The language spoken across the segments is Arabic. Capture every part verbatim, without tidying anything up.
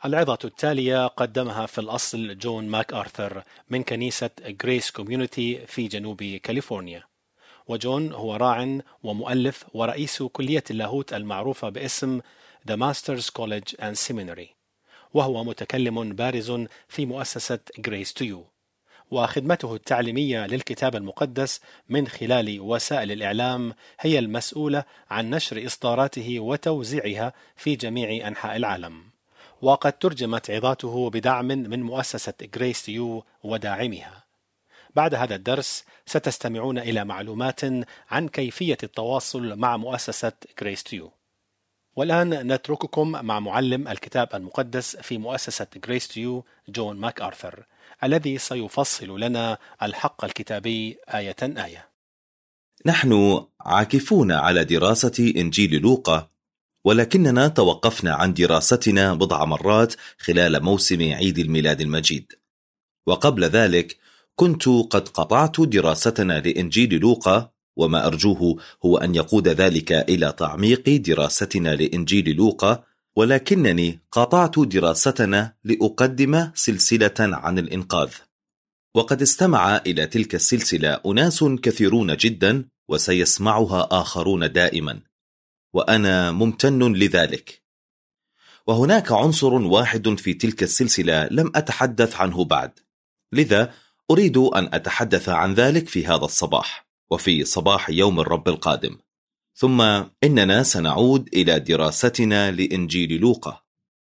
العظة التالية قدمها في الأصل جون ماك آرثر من كنيسة غريس كوميونيتي في جنوب كاليفورنيا، وجون هو راع ومؤلف ورئيس كلية اللاهوت المعروفة باسم The Masters College and Seminary، وهو متكلم بارز في مؤسسة Grace to You، وخدمته التعليمية للكتاب المقدس من خلال وسائل الإعلام هي المسؤولة عن نشر إصداراته وتوزيعها في جميع أنحاء العالم، وقد ترجمت عظاته بدعم من مؤسسة Grace to You وداعمها. بعد هذا الدرس ستستمعون إلى معلومات عن كيفية التواصل مع مؤسسة Grace to You. والآن نترككم مع معلم الكتاب المقدس في مؤسسة Grace to You جون ماك آرثر، الذي سيفصل لنا الحق الكتابي آية آية. نحن عاكفون على دراسة إنجيل لوقا، ولكننا توقفنا عن دراستنا بضع مرات خلال موسم عيد الميلاد المجيد، وقبل ذلك كنت قد قطعت دراستنا لإنجيل لوقا، وما أرجوه هو أن يقود ذلك إلى تعميق دراستنا لإنجيل لوقا، ولكنني قطعت دراستنا لأقدم سلسلة عن الإنقاذ. وقد استمع إلى تلك السلسلة أناس كثيرون جدا، وسيسمعها آخرون دائما، وأنا ممتن لذلك. وهناك عنصر واحد في تلك السلسلة لم أتحدث عنه بعد، لذا أريد أن أتحدث عن ذلك في هذا الصباح وفي صباح يوم الرب القادم. ثم إننا سنعود إلى دراستنا لإنجيل لوقا.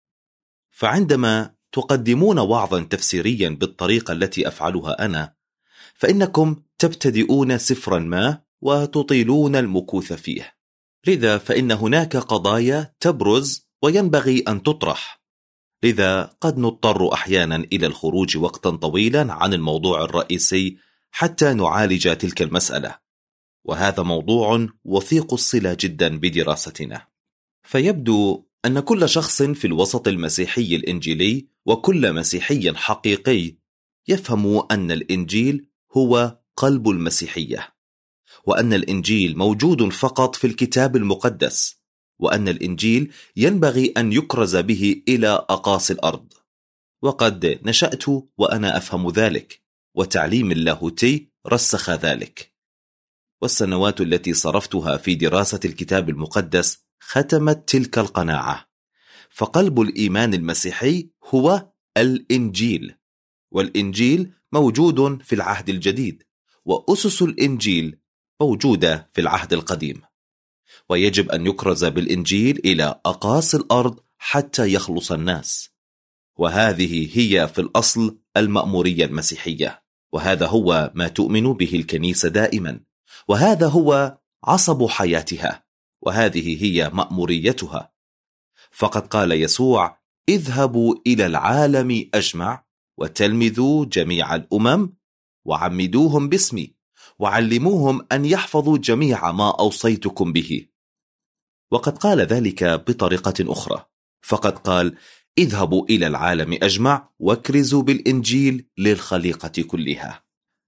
فعندما تقدمون وعظا تفسيريا بالطريقة التي أفعلها أنا، فإنكم تبتدئون سفرا ما وتطيلون المكوث فيه، لذا فإن هناك قضايا تبرز وينبغي أن تطرح، لذا قد نضطر أحيانا إلى الخروج وقتا طويلا عن الموضوع الرئيسي حتى نعالج تلك المسألة، وهذا موضوع وثيق الصلة جدا بدراستنا. فيبدو أن كل شخص في الوسط المسيحي الإنجيلي وكل مسيحي حقيقي يفهم أن الإنجيل هو قلب المسيحية، وأن الإنجيل موجود فقط في الكتاب المقدس، وأن الإنجيل ينبغي أن يكرز به إلى أقاصي الأرض. وقد نشأت وأنا أفهم ذلك، وتعليم اللاهوتي رسخ ذلك، والسنوات التي صرفتها في دراسة الكتاب المقدس ختمت تلك القناعة. فقلب الإيمان المسيحي هو الإنجيل، والإنجيل موجود في العهد الجديد، وأسس الإنجيل موجودة في العهد القديم، ويجب أن يكرز بالإنجيل إلى أقاصي الأرض حتى يخلص الناس. وهذه هي في الأصل المأمورية المسيحية، وهذا هو ما تؤمن به الكنيسة دائما، وهذا هو عصب حياتها، وهذه هي مأموريتها. فقد قال يسوع: اذهبوا إلى العالم أجمع وتلمذوا جميع الأمم وعمدوهم باسمي وعلموهم أن يحفظوا جميع ما أوصيتكم به. وقد قال ذلك بطريقة أخرى، فقد قال: اذهبوا إلى العالم أجمع واكرزوا بالإنجيل للخليقة كلها.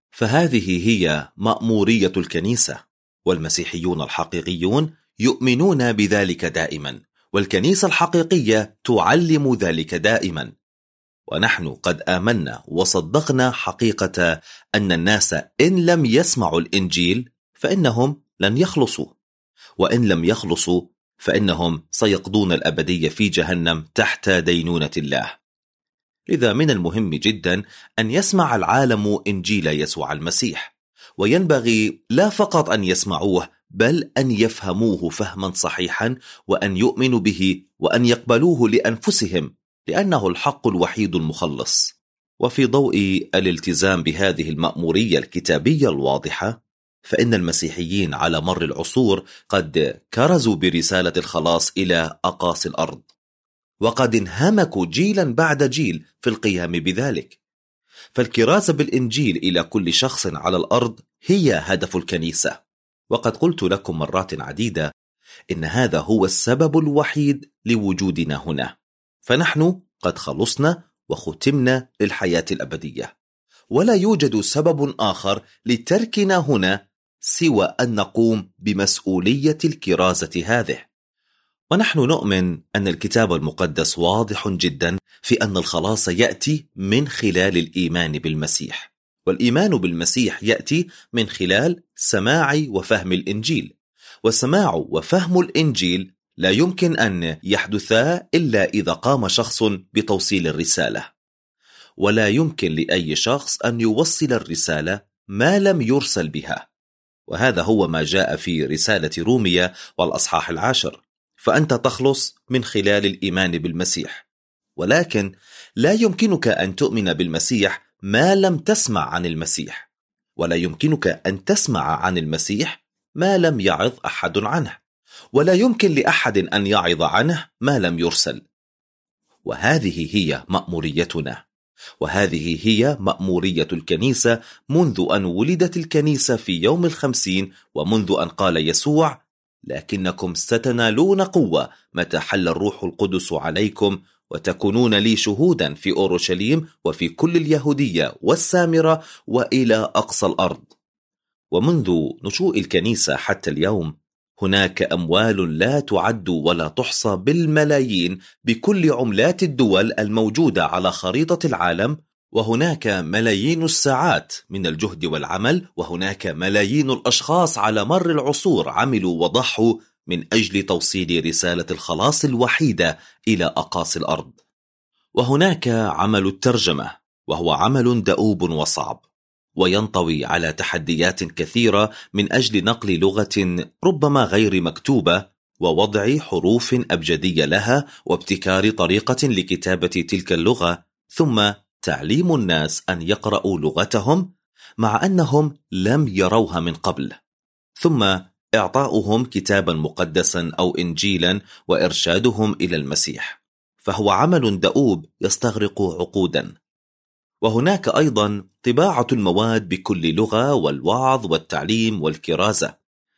فهذه هي مأمورية الكنيسة، والمسيحيون الحقيقيون يؤمنون بذلك دائما، والكنيسة الحقيقية تعلم ذلك دائما. ونحن قد آمنا وصدقنا حقيقة أن الناس إن لم يسمعوا الإنجيل فإنهم لن يخلصوا، وإن لم يخلصوا فإنهم سيقضون الأبدية في جهنم تحت دينونة الله. لذا من المهم جدا أن يسمع العالم إنجيل يسوع المسيح، وينبغي لا فقط أن يسمعوه بل أن يفهموه فهما صحيحا، وأن يؤمنوا به وأن يقبلوه لأنفسهم، لأنه الحق الوحيد المخلص. وفي ضوء الالتزام بهذه المأمورية الكتابية الواضحة، فإن المسيحيين على مر العصور قد كرزوا برسالة الخلاص إلى أقاصي الأرض، وقد انهمكوا جيلا بعد جيل في القيام بذلك. فالكرازة بالإنجيل إلى كل شخص على الأرض هي هدف الكنيسة. وقد قلت لكم مرات عديدة إن هذا هو السبب الوحيد لوجودنا هنا، فنحن قد خلصنا وختمنا للحياة الأبدية، ولا يوجد سبب آخر لتركنا هنا سوى أن نقوم بمسؤولية الكرازة هذه. ونحن نؤمن أن الكتاب المقدس واضح جدا في أن الخلاص يأتي من خلال الإيمان بالمسيح، والإيمان بالمسيح يأتي من خلال سماع وفهم الإنجيل، وسماع وفهم الإنجيل لا يمكن أن يحدثا إلا إذا قام شخص بتوصيل الرسالة، ولا يمكن لأي شخص أن يوصل الرسالة ما لم يرسل بها، وهذا هو ما جاء في رسالة رومية والأصحاح العاشر. فأنت تخلص من خلال الإيمان بالمسيح، ولكن لا يمكنك أن تؤمن بالمسيح ما لم تسمع عن المسيح، ولا يمكنك أن تسمع عن المسيح ما لم يعظ أحد عنه، ولا يمكن لأحد أن يعظ عنه ما لم يرسل. وهذه هي مأموريتنا، وهذه هي مأمورية الكنيسة منذ أن ولدت الكنيسة في يوم الخمسين، ومنذ أن قال يسوع: لكنكم ستنالون قوة متى حل الروح القدس عليكم، وتكونون لي شهودا في أورشليم وفي كل اليهودية والسامرة وإلى أقصى الأرض. ومنذ نشوء الكنيسة حتى اليوم هناك أموال لا تعد ولا تحصى بالملايين بكل عملات الدول الموجودة على خريطة العالم، وهناك ملايين الساعات من الجهد والعمل، وهناك ملايين الأشخاص على مر العصور عملوا وضحوا من أجل توصيل رسالة الخلاص الوحيدة إلى أقاصي الأرض. وهناك عمل الترجمة، وهو عمل دؤوب وصعب، وينطوي على تحديات كثيرة من أجل نقل لغة ربما غير مكتوبة ووضع حروف أبجدية لها وابتكار طريقة لكتابة تلك اللغة، ثم تعليم الناس أن يقرأوا لغتهم مع أنهم لم يروها من قبل، ثم إعطاؤهم كتابا مقدسا أو إنجيلا وإرشادهم إلى المسيح. فهو عمل دؤوب يستغرق عقودا. وهناك أيضا طباعة المواد بكل لغة والوعظ والتعليم والكرازة.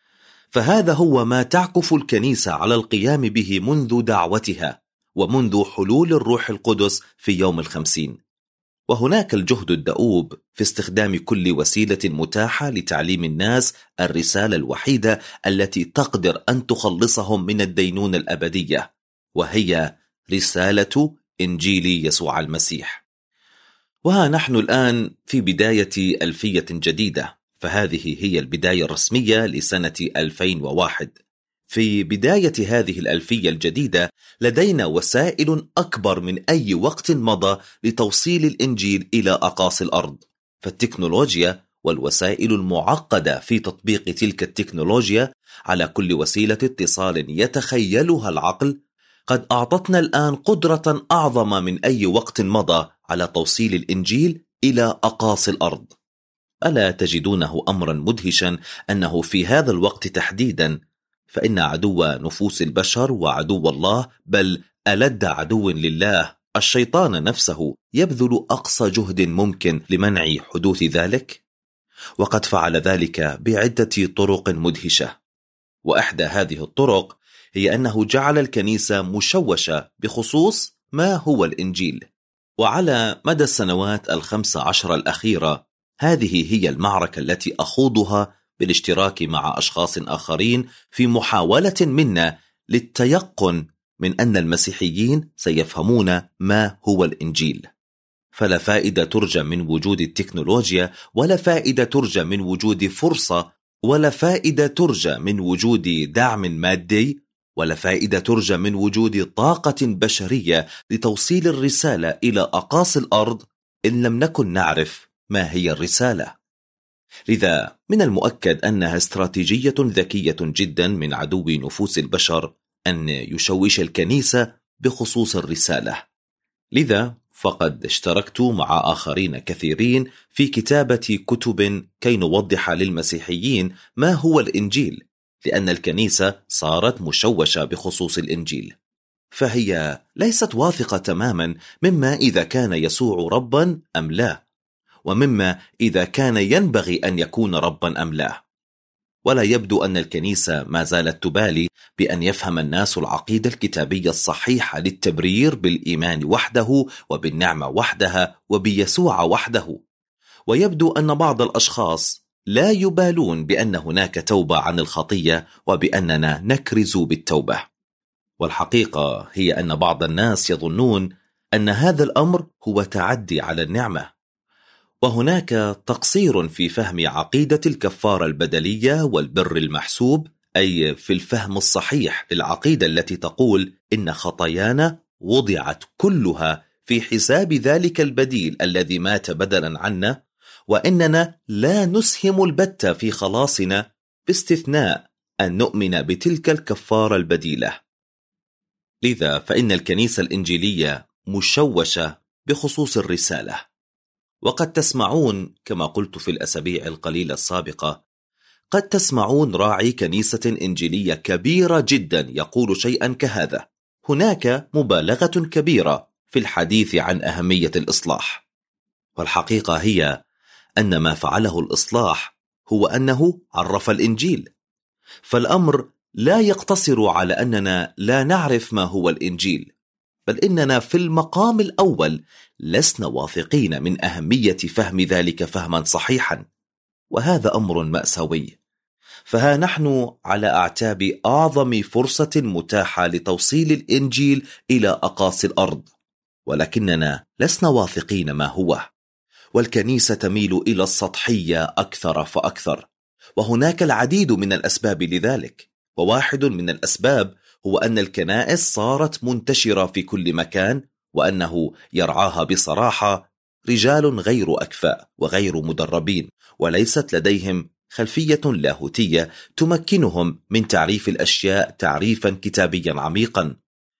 فهذا هو ما تعكف الكنيسة على القيام به منذ دعوتها ومنذ حلول الروح القدس في يوم الخمسين. وهناك الجهد الدؤوب في استخدام كل وسيلة متاحة لتعليم الناس الرسالة الوحيدة التي تقدر أن تخلصهم من الدينونة الأبدية، وهي رسالة إنجيل يسوع المسيح. وها نحن الآن في بداية ألفية جديدة، فهذه هي البداية الرسمية لسنة ألفين وواحد. في بداية هذه الألفية الجديدة لدينا وسائل أكبر من أي وقت مضى لتوصيل الإنجيل إلى أقاصي الأرض. فالتكنولوجيا والوسائل المعقدة في تطبيق تلك التكنولوجيا على كل وسيلة اتصال يتخيلها العقل قد أعطتنا الآن قدرة أعظم من أي وقت مضى على توصيل الإنجيل إلى أقاصي الأرض. ألا تجدونه أمرا مدهشا أنه في هذا الوقت تحديدا فإن عدو نفوس البشر وعدو الله، بل ألد عدو لله الشيطان نفسه، يبذل أقصى جهد ممكن لمنع حدوث ذلك؟ وقد فعل ذلك بعدة طرق مدهشة. وإحدى هذه الطرق هي أنه جعل الكنيسة مشوشة بخصوص ما هو الإنجيل. وعلى مدى السنوات الخمس عشر الأخيرة هذه هي المعركة التي أخوضها بالاشتراك مع أشخاص آخرين في محاولة منا للتيقن من أن المسيحيين سيفهمون ما هو الإنجيل. فلا فائدة ترجى من وجود التكنولوجيا، ولا فائدة ترجى من وجود فرصة، ولا فائدة ترجى من وجود دعم مادي، ولا فائدة ترجى من وجود طاقة بشرية لتوصيل الرسالة إلى أقاصي الأرض إن لم نكن نعرف ما هي الرسالة. لذا من المؤكد أنها استراتيجية ذكية جدا من عدو نفوس البشر أن يشوش الكنيسة بخصوص الرسالة. لذا فقد اشتركت مع آخرين كثيرين في كتابة كتب كي نوضح للمسيحيين ما هو الإنجيل، لأن الكنيسة صارت مشوشة بخصوص الإنجيل، فهي ليست واثقة تماما مما إذا كان يسوع ربا أم لا، ومما إذا كان ينبغي أن يكون ربا أم لا. ولا يبدو أن الكنيسة ما زالت تبالي بأن يفهم الناس العقيدة الكتابية الصحيحة للتبرير بالإيمان وحده وبالنعمة وحدها وبيسوع وحده. ويبدو أن بعض الأشخاص لا يبالون بأن هناك توبة عن الخطية وبأننا نكرز بالتوبة. والحقيقة هي أن بعض الناس يظنون أن هذا الأمر هو تعدي على النعمة، وهناك تقصير في فهم عقيدة الكفارة البدلية والبر المحسوب، أي في الفهم الصحيح للعقيدة التي تقول إن خطايانا وضعت كلها في حساب ذلك البديل الذي مات بدلا عنا، وإننا لا نسهم البتة في خلاصنا باستثناء أن نؤمن بتلك الكفارة البديلة. لذا فإن الكنيسة الإنجيلية مشوشة بخصوص الرسالة. وقد تسمعون كما قلت في الأسابيع القليلة السابقة، قد تسمعون راعي كنيسة إنجيلية كبيرة جدا يقول شيئا كهذا: هناك مبالغة كبيرة في الحديث عن أهمية الإصلاح. والحقيقة هي أن ما فعله الإصلاح هو أنه عرف الإنجيل، فالأمر لا يقتصر على أننا لا نعرف ما هو الإنجيل، بل إننا في المقام الأول لسنا واثقين من أهمية فهم ذلك فهما صحيحا، وهذا أمر مأساوي. فها نحن على أعتاب أعظم فرصة متاحة لتوصيل الإنجيل إلى أقاصي الأرض، ولكننا لسنا واثقين ما هو، والكنيسة تميل إلى السطحية أكثر فأكثر، وهناك العديد من الأسباب لذلك. وواحد من الأسباب هو أن الكنائس صارت منتشرة في كل مكان، وأنه يرعاها بصراحة رجال غير أكفاء وغير مدربين، وليست لديهم خلفية لاهوتية تمكنهم من تعريف الأشياء تعريفا كتابيا عميقا.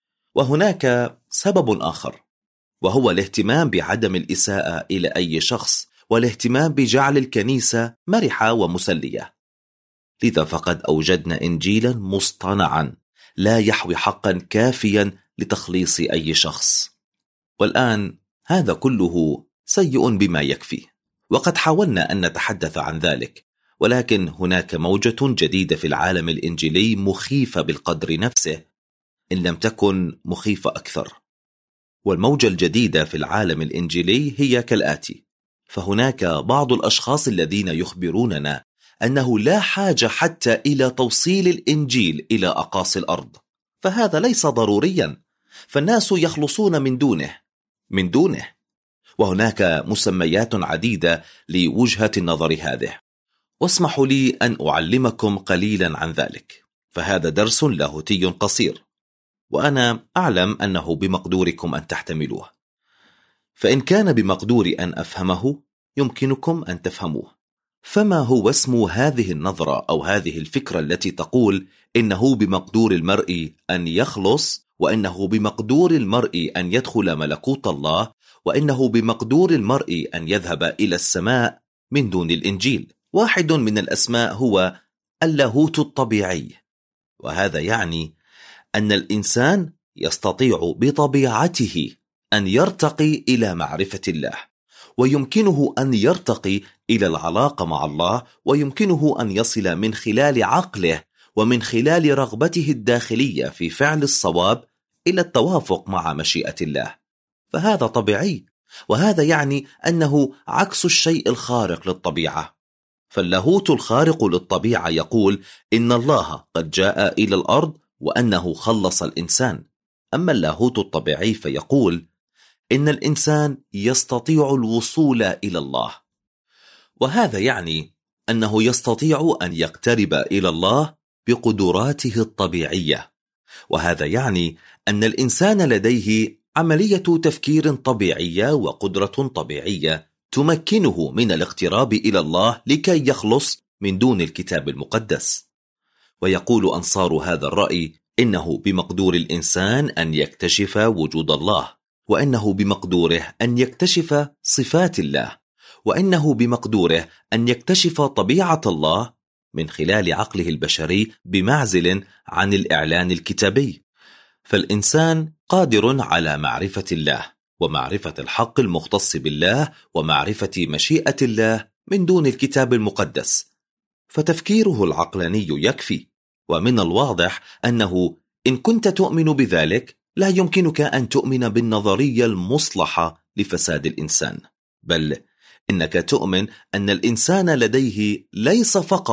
وهناك سبب آخر، وهو الاهتمام بعدم الإساءة إلى أي شخص، والاهتمام بجعل الكنيسة مرحة ومسلية. لذا فقد أوجدنا إنجيلا مصطنعا لا يحوي حقا كافيا لتخليص أي شخص. والآن هذا كله سيء بما يكفي، وقد حاولنا أن نتحدث عن ذلك، ولكن هناك موجة جديدة في العالم الإنجيلي مخيفة بالقدر نفسه، إن لم تكن مخيفة أكثر. والموجة الجديدة في العالم الإنجيلي هي كالآتي: فهناك بعض الأشخاص الذين يخبروننا أنه لا حاجة حتى إلى توصيل الإنجيل إلى أقاصي الأرض، فهذا ليس ضروريا، فالناس يخلصون من دونه من دونه وهناك مسميات عديدة لوجهة النظر هذه، واسمحوا لي أن أعلمكم قليلا عن ذلك، فهذا درس لاهوتي قصير، وأنا أعلم أنه بمقدوركم أن تحتملوه، فإن كان بمقدوري أن أفهمه يمكنكم أن تفهموه. فما هو اسم هذه النظرة أو هذه الفكرة التي تقول إنه بمقدور المرء أن يخلص، وإنه بمقدور المرء أن يدخل ملكوت الله، وإنه بمقدور المرء أن يذهب إلى السماء من دون الإنجيل؟ واحد من الأسماء هو اللاهوت الطبيعي، وهذا يعني أن الإنسان يستطيع بطبيعته أن يرتقي إلى معرفة الله، ويمكنه أن يرتقي إلى العلاقة مع الله، ويمكنه أن يصل من خلال عقله ومن خلال رغبته الداخلية في فعل الصواب إلى التوافق مع مشيئة الله. فهذا طبيعي، وهذا يعني أنه عكس الشيء الخارق للطبيعة. فاللاهوت الخارق للطبيعة يقول إن الله قد جاء إلى الأرض وأنه خلص الإنسان، أما اللاهوت الطبيعي فيقول إن الإنسان يستطيع الوصول إلى الله، وهذا يعني أنه يستطيع أن يقترب إلى الله بقدراته الطبيعية، وهذا يعني أن الإنسان لديه عملية تفكير طبيعية وقدرة طبيعية تمكنه من الاقتراب إلى الله لكي يخلص من دون الكتاب المقدس. ويقول أنصار هذا الرأي إنه بمقدور الإنسان أن يكتشف وجود الله، وإنه بمقدوره أن يكتشف صفات الله، وإنه بمقدوره أن يكتشف طبيعة الله من خلال عقله البشري بمعزل عن الإعلان الكتابي. فالإنسان قادر على معرفة الله ومعرفة الحق المختص بالله ومعرفة مشيئة الله من دون الكتاب المقدس، فتفكيره العقلاني يكفي. ومن الواضح أنه إن كنت تؤمن بذلك لا يمكنك أن تؤمن بالنظرية المصلحة لفساد الإنسان، بل إنك تؤمن أن الإنسان لديه ليس فقط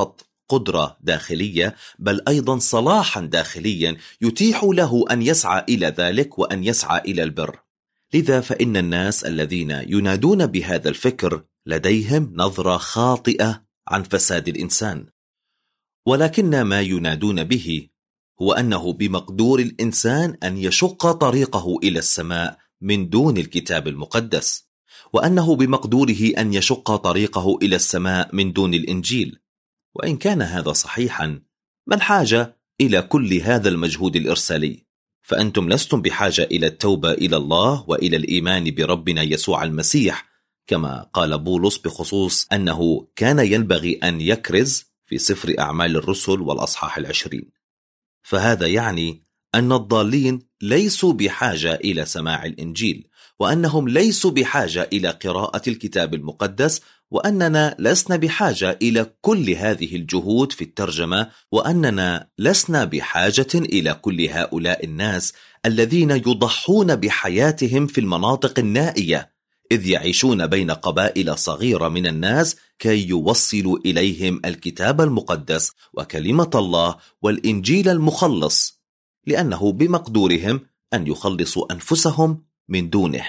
قدرة داخلية بل أيضا صلاحا داخليا يتيح له أن يسعى إلى ذلك وأن يسعى إلى البر. لذا فإن الناس الذين ينادون بهذا الفكر لديهم نظرة خاطئة عن فساد الإنسان، ولكن ما ينادون به هو أنه بمقدور الإنسان أن يشق طريقه إلى السماء من دون الكتاب المقدس، وأنه بمقدوره أن يشق طريقه إلى السماء من دون الإنجيل. وإن كان هذا صحيحا، ما الحاجة إلى كل هذا المجهود الإرسالي؟ فأنتم لستم بحاجة إلى التوبة إلى الله وإلى الإيمان بربنا يسوع المسيح، كما قال بولس بخصوص أنه كان ينبغي أن يكرز في سفر أعمال الرسل والأصحاح العشرين. فهذا يعني أن الضالين ليسوا بحاجة إلى سماع الإنجيل، وأنهم ليسوا بحاجة إلى قراءة الكتاب المقدس، وأننا لسنا بحاجة إلى كل هذه الجهود في الترجمة، وأننا لسنا بحاجة إلى كل هؤلاء الناس الذين يضحون بحياتهم في المناطق النائية، إذ يعيشون بين قبائل صغيرة من الناس كي يوصلوا إليهم الكتاب المقدس وكلمة الله والإنجيل المخلص، لأنه بمقدورهم أن يخلصوا أنفسهم من دونه.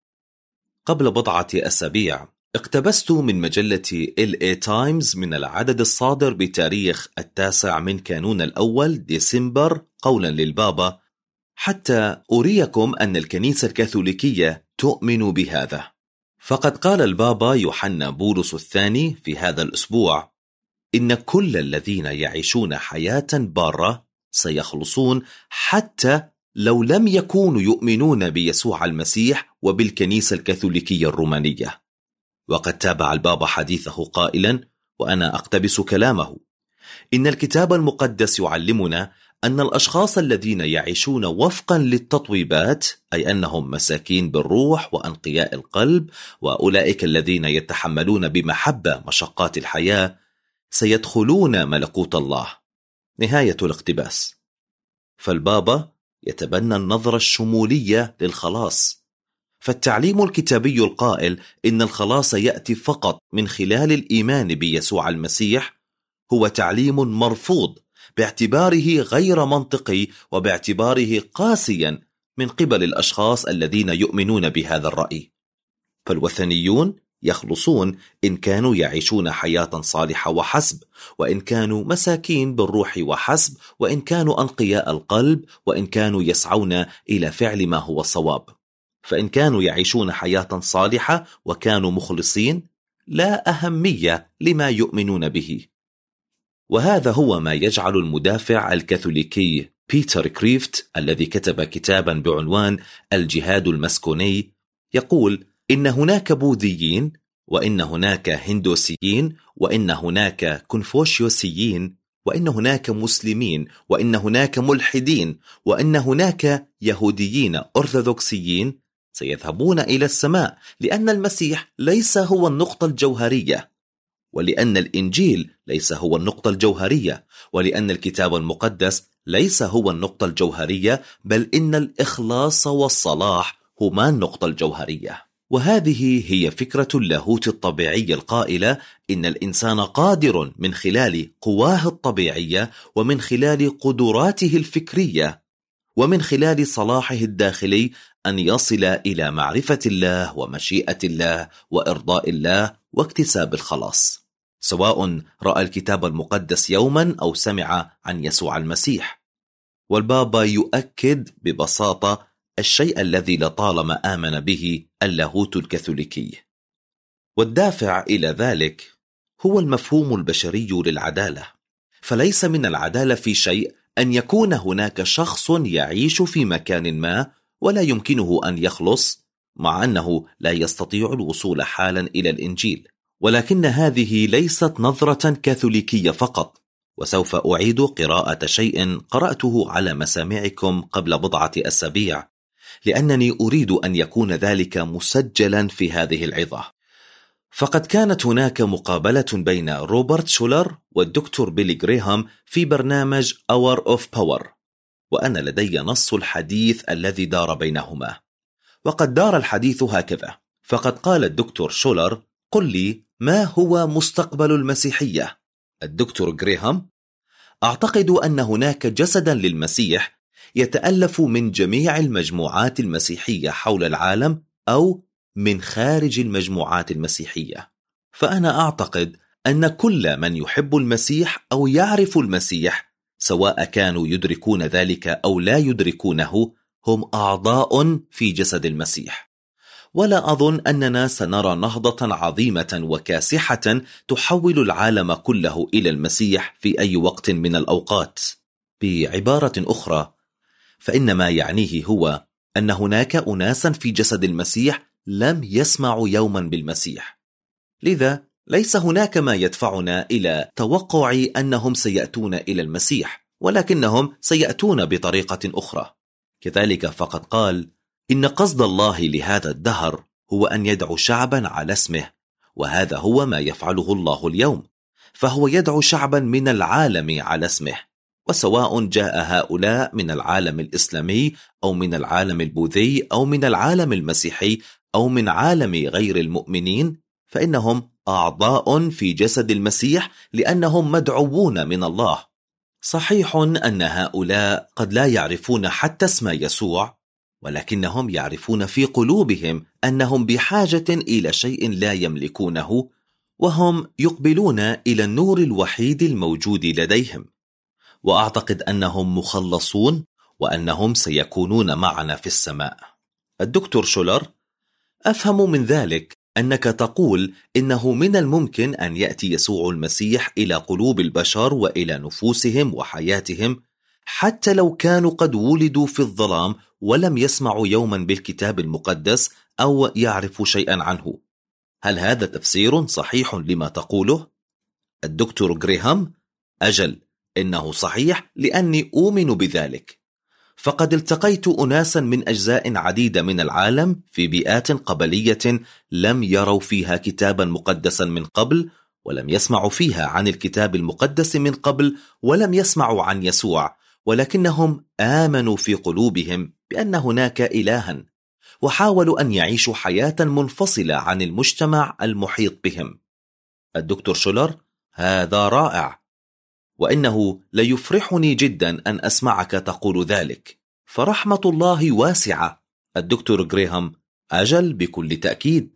قبل بضعة أسابيع اقتبست من مجلة إل إيه تايمز من العدد الصادر بتاريخ التاسع من كانون الأول ديسمبر قولا للبابا حتى أريكم أن الكنيسة الكاثوليكية تؤمن بهذا. فقد قال البابا يوحنا بولس الثاني في هذا الأسبوع: إن كل الذين يعيشون حياة بارة سيخلصون حتى لو لم يكونوا يؤمنون بيسوع المسيح وبالكنيسة الكاثوليكية الرومانية. وقد تابع البابا حديثه قائلا، وأنا أقتبس كلامه: إن الكتاب المقدس يعلمنا أن الأشخاص الذين يعيشون وفقا للتطويبات، أي أنهم مساكين بالروح وأنقياء القلب، وأولئك الذين يتحملون بمحبة مشقات الحياة، سيدخلون ملكوت الله. نهاية الاقتباس. فالبابا يتبنى النظرة الشمولية للخلاص، فالتعليم الكتابي القائل إن الخلاص يأتي فقط من خلال الإيمان بيسوع المسيح هو تعليم مرفوض باعتباره غير منطقي وباعتباره قاسيا من قبل الأشخاص الذين يؤمنون بهذا الرأي. فالوثنيون يخلصون إن كانوا يعيشون حياة صالحة وحسب، وإن كانوا مساكين بالروح وحسب، وإن كانوا أنقياء القلب، وإن كانوا يسعون إلى فعل ما هو صواب. فإن كانوا يعيشون حياة صالحة وكانوا مخلصين، لا أهمية لما يؤمنون به. وهذا هو ما يجعل المدافع الكاثوليكي بيتر كريفت الذي كتب كتابا بعنوان الجهاد المسكوني يقول إن هناك بوذيين، وإن هناك هندوسيين، وإن هناك كونفوشيوسيين، وإن هناك مسلمين، وإن هناك ملحدين، وإن هناك يهوديين أرثوذكسيين سيذهبون إلى السماء، لأن المسيح ليس هو النقطة الجوهرية، ولأن الإنجيل ليس هو النقطة الجوهرية، ولأن الكتاب المقدس ليس هو النقطة الجوهرية، بل إن الإخلاص والصلاح هما النقطة الجوهرية. وهذه هي فكرة اللاهوت الطبيعي القائلة إن الإنسان قادر من خلال قواه الطبيعية، ومن خلال قدراته الفكرية، ومن خلال صلاحه الداخلي أن يصل إلى معرفة الله ومشيئة الله وإرضاء الله واكتساب الخلاص، سواء رأى الكتاب المقدس يوما أو سمع عن يسوع المسيح. والبابا يؤكد ببساطة الشيء الذي لطالما آمن به اللاهوت الكاثوليكي. والدافع إلى ذلك هو المفهوم البشري للعدالة. فليس من العدالة في شيء أن يكون هناك شخص يعيش في مكان ما ولا يمكنه أن يخلص، مع أنه لا يستطيع الوصول حالا إلى الإنجيل. ولكن هذه ليست نظرة كاثوليكية فقط. وسوف أعيد قراءة شيء قرأته على مسامعكم قبل بضعة أسابيع، لأنني أريد أن يكون ذلك مسجلا في هذه العظة. فقد كانت هناك مقابلة بين روبرت شولر والدكتور بيلي غريهام في برنامج Hour of Power، وأنا لدي نص الحديث الذي دار بينهما. وقد دار الحديث هكذا: فقد قال الدكتور شولر: قل لي ما هو مستقبل المسيحية؟ الدكتور غريهام: أعتقد أن هناك جسدا للمسيح يتألف من جميع المجموعات المسيحية حول العالم أو من خارج المجموعات المسيحية. فأنا أعتقد أن كل من يحب المسيح أو يعرف المسيح، سواء كانوا يدركون ذلك أو لا يدركونه، هم أعضاء في جسد المسيح. ولا أظن أننا سنرى نهضة عظيمة وكاسحة تحول العالم كله إلى المسيح في أي وقت من الأوقات. بعبارة أخرى، فإن ما يعنيه هو أن هناك أناسا في جسد المسيح لم يسمعوا يوما بالمسيح، لذا ليس هناك ما يدفعنا إلى توقع أنهم سيأتون إلى المسيح، ولكنهم سيأتون بطريقة أخرى. كذلك فقد قال: إن قصد الله لهذا الدهر هو أن يدعو شعبا على اسمه، وهذا هو ما يفعله الله اليوم، فهو يدعو شعبا من العالم على اسمه، وسواء جاء هؤلاء من العالم الإسلامي أو من العالم البوذي أو من العالم المسيحي أو من عالم غير المؤمنين، فإنهم أعضاء في جسد المسيح لأنهم مدعوون من الله. صحيح أن هؤلاء قد لا يعرفون حتى اسم يسوع، ولكنهم يعرفون في قلوبهم أنهم بحاجة إلى شيء لا يملكونه، وهم يقبلون إلى النور الوحيد الموجود لديهم. وأعتقد أنهم مخلصون وأنهم سيكونون معنا في السماء. الدكتور شولر: أفهم من ذلك أنك تقول إنه من الممكن أن يأتي يسوع المسيح إلى قلوب البشر وإلى نفوسهم وحياتهم، حتى لو كانوا قد ولدوا في الظلام ولم يسمعوا يوما بالكتاب المقدس أو يعرفوا شيئا عنه. هل هذا تفسير صحيح لما تقوله؟ الدكتور غريهام: أجل، إنه صحيح لأني أؤمن بذلك. فقد التقيت أناسا من أجزاء عديدة من العالم في بيئات قبلية لم يروا فيها كتابا مقدسا من قبل، ولم يسمعوا فيها عن الكتاب المقدس من قبل، ولم يسمعوا عن يسوع، ولكنهم آمنوا في قلوبهم بأن هناك إلها، وحاولوا أن يعيشوا حياة منفصلة عن المجتمع المحيط بهم. الدكتور شولر: هذا رائع، وإنه ليفرحني جدا أن أسمعك تقول ذلك، فرحمة الله واسعة. الدكتور غريهام: أجل، بكل تأكيد.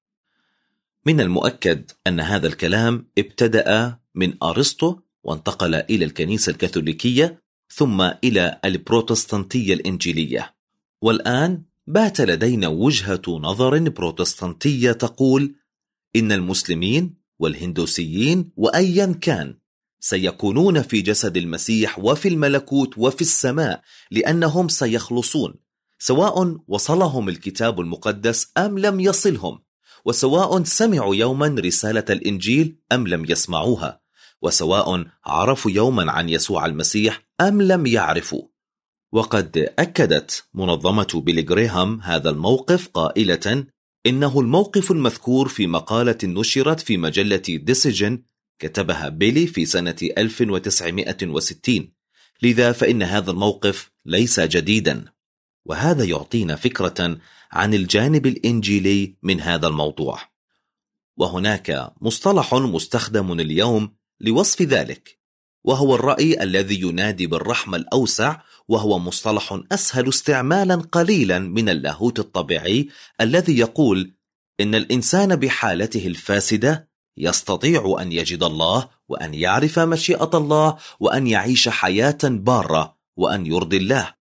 من المؤكد أن هذا الكلام ابتدأ من أرسطو وانتقل إلى الكنيسة الكاثوليكية ثم إلى البروتستانتية الإنجيلية، والآن بات لدينا وجهة نظر بروتستانتية تقول إن المسلمين والهندوسيين وأيا كان سيكونون في جسد المسيح وفي الملكوت وفي السماء، لأنهم سيخلصون، سواء وصلهم الكتاب المقدس أم لم يصلهم، وسواء سمعوا يوما رسالة الإنجيل أم لم يسمعوها، وسواء عرفوا يوما عن يسوع المسيح أم لم يعرفوا. وقد أكدت منظمة بيلي غريهام هذا الموقف قائلة إنه الموقف المذكور في مقالة نشرت في مجلة ديسيجن كتبها بيلي في سنة ألف وتسعمائة وستين، لذا فإن هذا الموقف ليس جديدا، وهذا يعطينا فكرة عن الجانب الإنجيلي من هذا الموضوع. وهناك مصطلح مستخدم اليوم لوصف ذلك، وهو الرأي الذي ينادي بالرحمة الأوسع، وهو مصطلح أسهل استعمالا قليلا من اللاهوت الطبيعي الذي يقول إن الإنسان بحالته الفاسدة يستطيع أن يجد الله وأن يعرف مشيئة الله وأن يعيش حياة بارة وأن يرضي الله.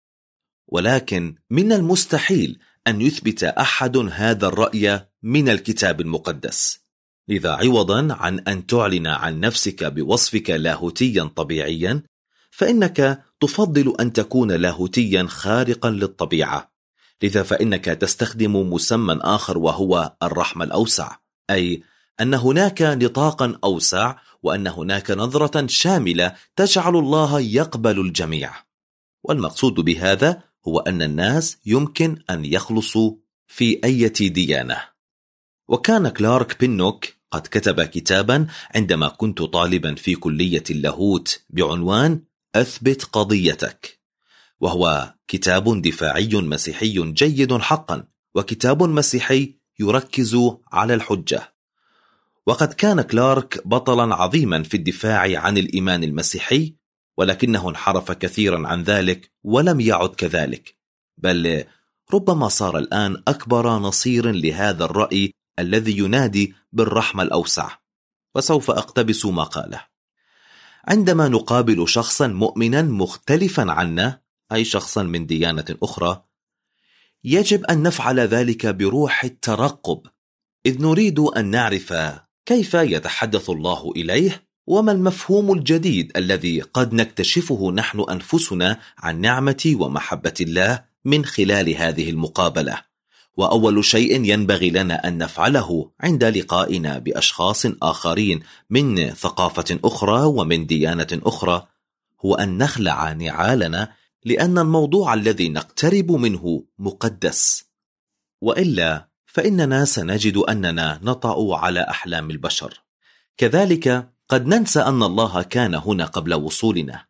ولكن من المستحيل أن يثبت أحد هذا الرأي من الكتاب المقدس، لذا عوضا عن أن تعلن عن نفسك بوصفك لاهوتيا طبيعيا، فإنك تفضل أن تكون لاهوتيا خارقا للطبيعة، لذا فإنك تستخدم مسمى آخر وهو الرحمة الأوسع، أي أن هناك نطاقا أوسع وأن هناك نظرة شاملة تجعل الله يقبل الجميع. والمقصود بهذا هو أن الناس يمكن أن يخلصوا في أي ديانة. وكان كلارك بينوك قد كتب كتابا عندما كنت طالبا في كلية اللاهوت بعنوان أثبت قضيتك، وهو كتاب دفاعي مسيحي جيد حقا، وكتاب مسيحي يركز على الحجة. وقد كان كلارك بطلا عظيما في الدفاع عن الإيمان المسيحي، ولكنه انحرف كثيرا عن ذلك ولم يعد كذلك، بل ربما صار الآن أكبر نصير لهذا الرأي الذي ينادي بالرحمة الأوسع. وسوف أقتبس ما قاله: عندما نقابل شخصا مؤمنا مختلفا عنا، أي شخصا من ديانة أخرى، يجب أن نفعل ذلك بروح الترقب، إذ نريد أن نعرف كيف يتحدث الله إليه، وما المفهوم الجديد الذي قد نكتشفه نحن أنفسنا عن نعمة ومحبة الله من خلال هذه المقابلة. وأول شيء ينبغي لنا أن نفعله عند لقائنا بأشخاص آخرين من ثقافة أخرى ومن ديانة أخرى هو أن نخلع نعالنا، لأن الموضوع الذي نقترب منه مقدس، وإلا فإننا سنجد أننا نطأ على أحلام البشر. كذلك قد ننسى أن الله كان هنا قبل وصولنا.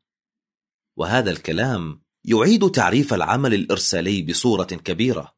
وهذا الكلام يعيد تعريف العمل الإرسالي بصورة كبيرة.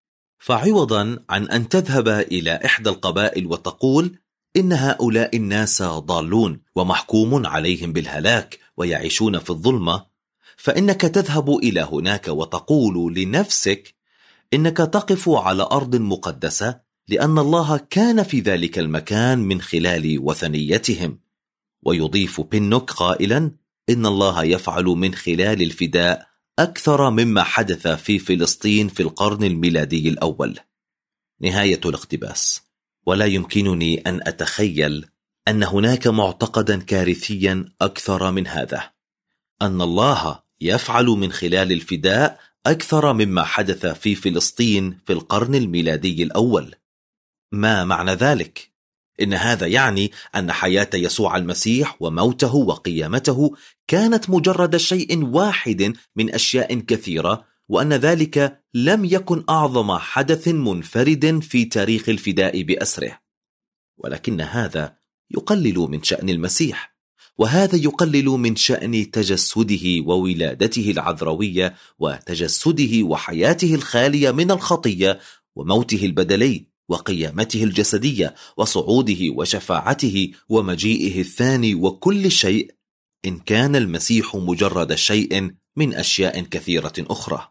فعوضا عن أن تذهب إلى إحدى القبائل وتقول إن هؤلاء الناس ضالون ومحكوم عليهم بالهلاك ويعيشون في الظلمة، فإنك تذهب إلى هناك وتقول لنفسك إنك تقف على أرض مقدسة، لأن الله كان في ذلك المكان من خلال وثنيتهم. ويضيف بينوك قائلا إن الله يفعل من خلال الفداء أكثر مما حدث في فلسطين في القرن الميلادي الأول. نهاية الاقتباس. ولا يمكنني أن أتخيل أن هناك معتقدا كارثيا أكثر من هذا، أن الله يفعل من خلال الفداء أكثر مما حدث في فلسطين في القرن الميلادي الأول. ما معنى ذلك؟ إن هذا يعني أن حياة يسوع المسيح وموته وقيامته كانت مجرد شيء واحد من أشياء كثيرة، وأن ذلك لم يكن أعظم حدث منفرد في تاريخ الفداء بأسره. ولكن هذا يقلل من شأن المسيح، وهذا يقلل من شأن تجسده وولادته العذراوية وتجسده وحياته الخالية من الخطية وموته البدلي وقيامته الجسدية وصعوده وشفاعته ومجيئه الثاني وكل شيء، إن كان المسيح مجرد شيء من أشياء كثيرة أخرى.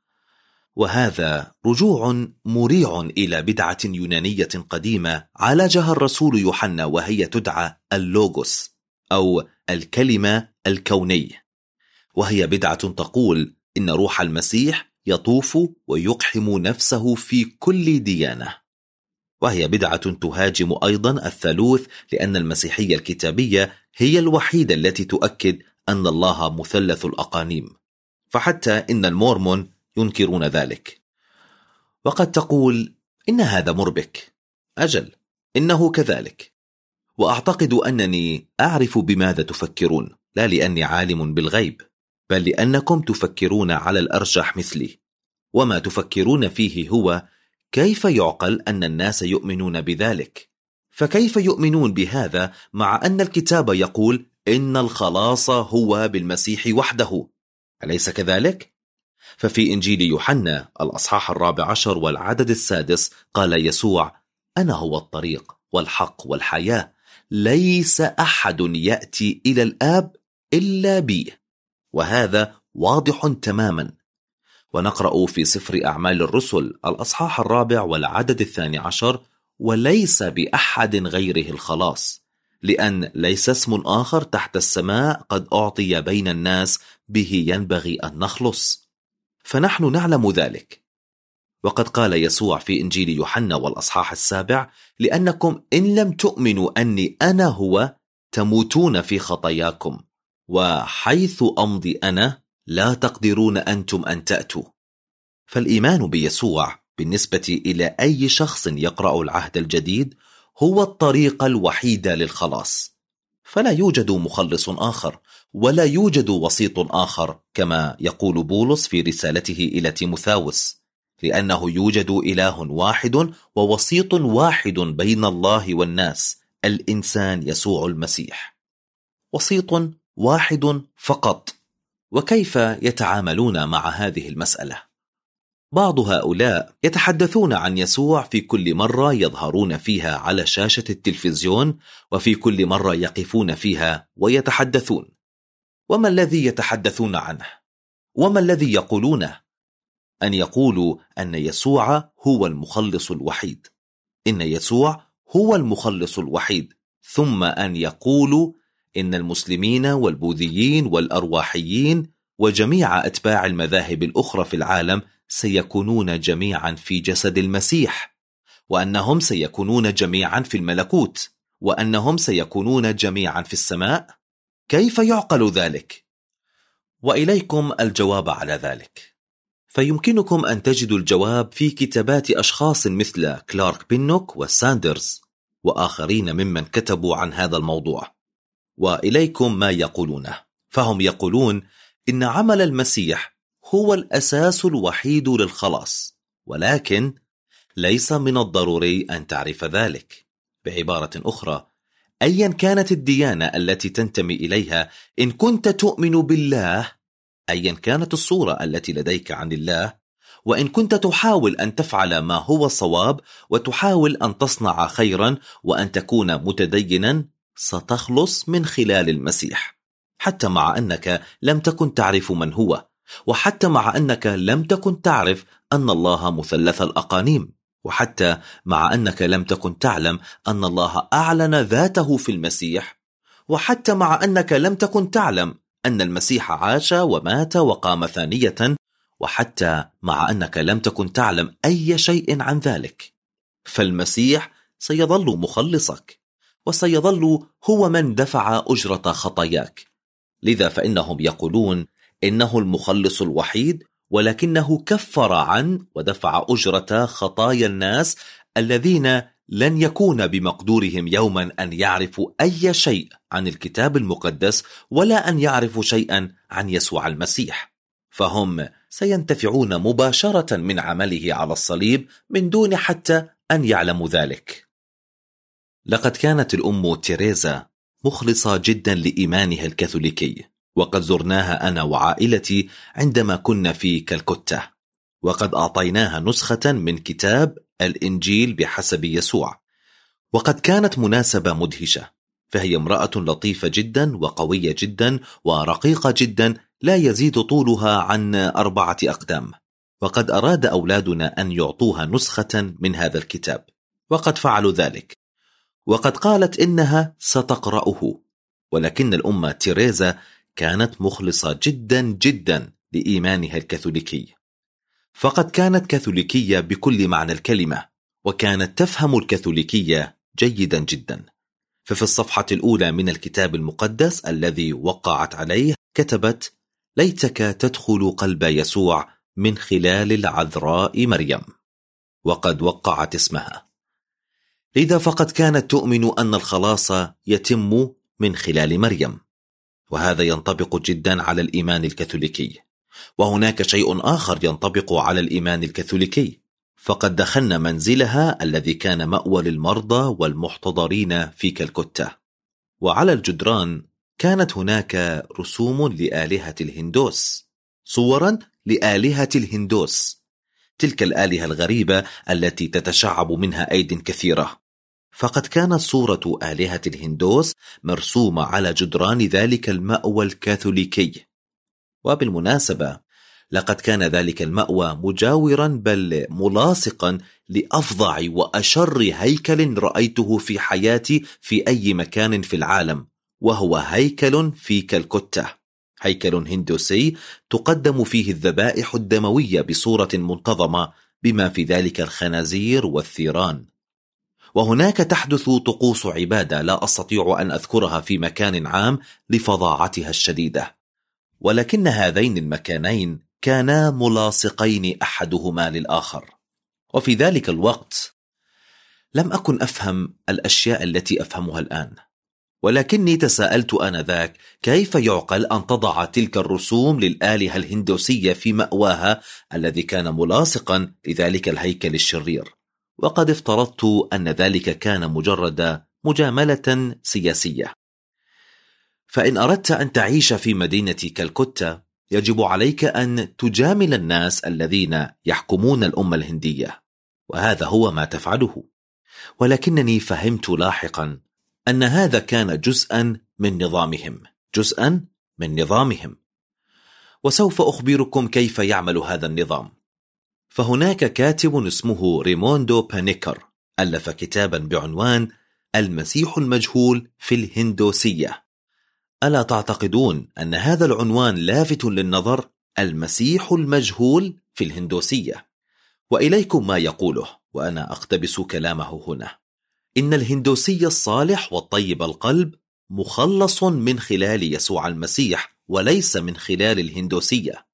وهذا رجوع مريع إلى بدعة يونانية قديمة عالجها الرسول يوحنا، وهي تدعى اللوغوس أو الكلمة الكوني، وهي بدعة تقول إن روح المسيح يطوف ويقحم نفسه في كل ديانة. وهي بدعة تهاجم أيضا الثالوث، لأن المسيحية الكتابية هي الوحيدة التي تؤكد أن الله مثلث الأقانيم، فحتى إن المورمون ينكرون ذلك. وقد تقول إن هذا مربك. أجل، إنه كذلك، وأعتقد أنني أعرف بماذا تفكرون، لا لأني عالم بالغيب، بل لأنكم تفكرون على الأرجح مثلي. وما تفكرون فيه هو كيف يعقل أن الناس يؤمنون بذلك؟ فكيف يؤمنون بهذا مع أن الكتاب يقول إن الخلاص هو بالمسيح وحده؟ أليس كذلك؟ ففي إنجيل يوحنا الأصحاح الرابع عشر والعدد السادس قال يسوع: أنا هو الطريق والحق والحياة، ليس أحد يأتي إلى الآب إلا بي. وهذا واضح تماما. ونقرأ في سفر أعمال الرسل الأصحاح الرابع والعدد الثاني عشر: وليس بأحد غيره الخلاص، لأن ليس اسم آخر تحت السماء قد أعطي بين الناس به ينبغي أن نخلص. فنحن نعلم ذلك. وقد قال يسوع في إنجيل يوحنا والأصحاح السابع: لأنكم إن لم تؤمنوا أني أنا هو تموتون في خطاياكم، وحيث أمضي أنا لا تقدرون أنتم أن تأتوا. فالإيمان بيسوع بالنسبة إلى أي شخص يقرأ العهد الجديد هو الطريقة الوحيدة للخلاص، فلا يوجد مخلص آخر ولا يوجد وسيط آخر، كما يقول بولس في رسالته إلى تيموثاوس، لأنه يوجد إله واحد ووسيط واحد بين الله والناس، الإنسان يسوع المسيح. وسيط واحد فقط. وكيف يتعاملون مع هذه المسألة؟ بعض هؤلاء يتحدثون عن يسوع في كل مرة يظهرون فيها على شاشة التلفزيون، وفي كل مرة يقفون فيها ويتحدثون. وما الذي يتحدثون عنه؟ وما الذي يقولونه؟ أن يقولوا أن يسوع هو المخلص الوحيد، إن يسوع هو المخلص الوحيد، ثم أن يقولوا إن المسلمين والبوذيين والأرواحيين وجميع أتباع المذاهب الأخرى في العالم سيكونون جميعا في جسد المسيح، وأنهم سيكونون جميعا في الملكوت، وأنهم سيكونون جميعا في السماء. كيف يعقل ذلك؟ وإليكم الجواب على ذلك. فيمكنكم أن تجدوا الجواب في كتابات أشخاص مثل كلارك بينوك وساندرز وآخرين ممن كتبوا عن هذا الموضوع. وإليكم ما يقولونه. فهم يقولون إن عمل المسيح هو الأساس الوحيد للخلاص، ولكن ليس من الضروري أن تعرف ذلك. بعبارة أخرى، أيا كانت الديانة التي تنتمي إليها، إن كنت تؤمن بالله، أيا كانت الصورة التي لديك عن الله، وإن كنت تحاول أن تفعل ما هو صواب وتحاول أن تصنع خيرا وأن تكون متدينا، ستخلص من خلال المسيح، حتى مع أنك لم تكن تعرف من هو، وحتى مع أنك لم تكن تعرف أن الله مثلث الأقانيم، وحتى مع أنك لم تكن تعلم أن الله أعلن ذاته في المسيح، وحتى مع أنك لم تكن تعلم أن المسيح عاش ومات وقام ثانية، وحتى مع أنك لم تكن تعلم أي شيء عن ذلك. فالمسيح سيظل مخلصك، وسيظل هو من دفع أجرة خطاياك. لذا فإنهم يقولون إنه المخلص الوحيد، ولكنه كفر عن ودفع أجرة خطايا الناس الذين لن يكون بمقدورهم يوما أن يعرفوا أي شيء عن الكتاب المقدس، ولا أن يعرفوا شيئا عن يسوع المسيح. فهم سينتفعون مباشرة من عمله على الصليب من دون حتى أن يعلموا ذلك. لقد كانت الأم تيريزا مخلصة جدا لإيمانها الكاثوليكي، وقد زرناها أنا وعائلتي عندما كنا في كالكوتا، وقد أعطيناها نسخة من كتاب الإنجيل بحسب يسوع، وقد كانت مناسبة مدهشة. فهي امرأة لطيفة جدا وقوية جدا ورقيقة جدا، لا يزيد طولها عن أربعة أقدام. وقد أراد أولادنا أن يعطوها نسخة من هذا الكتاب، وقد فعلوا ذلك، وقد قالت إنها ستقرأه. ولكن الأم تيريزا كانت مخلصة جدا جدا لإيمانها الكاثوليكي، فقد كانت كاثوليكية بكل معنى الكلمة، وكانت تفهم الكاثوليكية جيدا جدا. ففي الصفحة الأولى من الكتاب المقدس الذي وقعت عليه كتبت: ليتك تدخل قلب يسوع من خلال العذراء مريم، وقد وقعت اسمها. لذا فقد كانت تؤمن أن الخلاص يتم من خلال مريم، وهذا ينطبق جدا على الإيمان الكاثوليكي. وهناك شيء آخر ينطبق على الإيمان الكاثوليكي، فقد دخلنا منزلها الذي كان مأوى للمرضى والمحتضرين في كالكوتا، وعلى الجدران كانت هناك رسوم لآلهة الهندوس، صورا لآلهة الهندوس، تلك الآلهة الغريبة التي تتشعب منها أيد كثيرة. فقد كانت صورة آلهة الهندوس مرسومة على جدران ذلك المأوى الكاثوليكي. وبالمناسبة لقد كان ذلك المأوى مجاورا بل ملاصقا لأفظع وأشر هيكل رأيته في حياتي في أي مكان في العالم، وهو هيكل في كالكوتا، هيكل هندوسي تقدم فيه الذبائح الدموية بصورة منتظمة، بما في ذلك الخنازير والثيران. وهناك تحدث طقوس عبادة لا أستطيع أن أذكرها في مكان عام لفظاعتها الشديدة، ولكن هذين المكانين كانا ملاصقين أحدهما للآخر. وفي ذلك الوقت لم أكن أفهم الأشياء التي أفهمها الآن، ولكني تساءلت آنذاك كيف يعقل أن تضع تلك الرسوم للآلهة الهندوسية في مأواها الذي كان ملاصقا لذلك الهيكل الشرير. وقد افترضت أن ذلك كان مجرد مجاملة سياسية. فإن أردت أن تعيش في مدينة كالكوتا، يجب عليك أن تجامل الناس الذين يحكمون الأمة الهندية، وهذا هو ما تفعله. ولكنني فهمت لاحقا أن هذا كان جزءا من نظامهم، جزءا من نظامهم. وسوف أخبركم كيف يعمل هذا النظام. فهناك كاتب اسمه ريموندو بانيكر ألف كتابا بعنوان المسيح المجهول في الهندوسية. ألا تعتقدون أن هذا العنوان لافت للنظر؟ المسيح المجهول في الهندوسية. وإليكم ما يقوله، وأنا أقتبس كلامه هنا: إن الهندوسي الصالح والطيب القلب مخلص من خلال يسوع المسيح، وليس من خلال الهندوسية،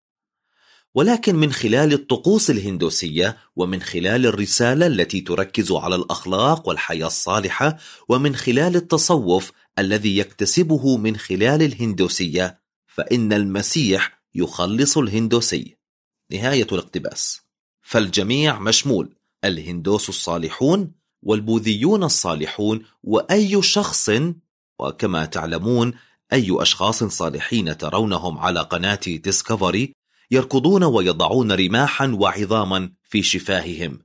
ولكن من خلال الطقوس الهندوسية، ومن خلال الرسالة التي تركز على الأخلاق والحياة الصالحة، ومن خلال التصوف الذي يكتسبه من خلال الهندوسية، فإن المسيح يخلص الهندوسي. نهاية الاقتباس. فالجميع مشمول، الهندوس الصالحون والبوذيون الصالحون، وأي شخص، وكما تعلمون أي أشخاص صالحين ترونهم على قناة ديسكفري يركضون ويضعون رماحا وعظاما في شفاههم،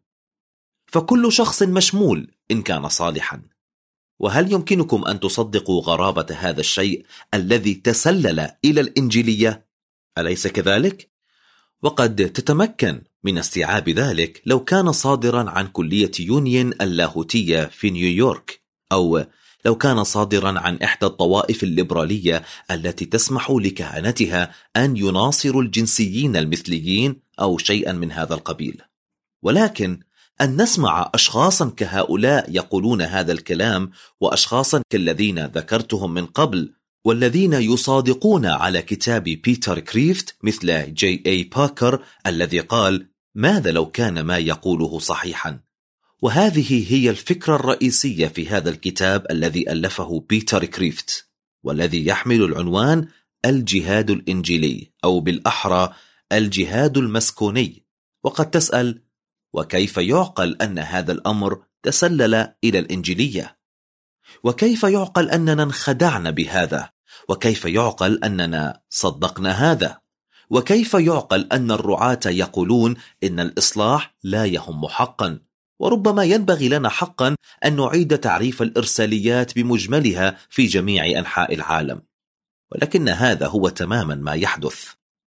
فكل شخص مشمول إن كان صالحا. وهل يمكنكم أن تصدقوا غرابة هذا الشيء الذي تسلل إلى الإنجيلية؟ أليس كذلك؟ وقد تتمكن من استيعاب ذلك لو كان صادرا عن كلية يونيون اللاهوتية في نيويورك، أو لو كان صادرا عن إحدى الطوائف الليبرالية التي تسمح لكهنتها أن يناصروا الجنسيين المثليين أو شيئا من هذا القبيل. ولكن أن نسمع أشخاصا كهؤلاء يقولون هذا الكلام، وأشخاصا كالذين ذكرتهم من قبل، والذين يصادقون على كتاب بيتر كريفت مثل جي اي باكر الذي قال: ماذا لو كان ما يقوله صحيحا؟ وهذه هي الفكرة الرئيسية في هذا الكتاب الذي ألفه بيتر كريفت، والذي يحمل العنوان الجهاد الإنجيلي، أو بالأحرى الجهاد المسكوني. وقد تسأل: وكيف يعقل أن هذا الأمر تسلل إلى الإنجيلية؟ وكيف يعقل أننا انخدعنا بهذا؟ وكيف يعقل أننا صدقنا هذا؟ وكيف يعقل أن الرعاة يقولون إن الإصلاح لا يهم حقا؟ وربما ينبغي لنا حقا أن نعيد تعريف الإرساليات بمجملها في جميع أنحاء العالم. ولكن هذا هو تماما ما يحدث.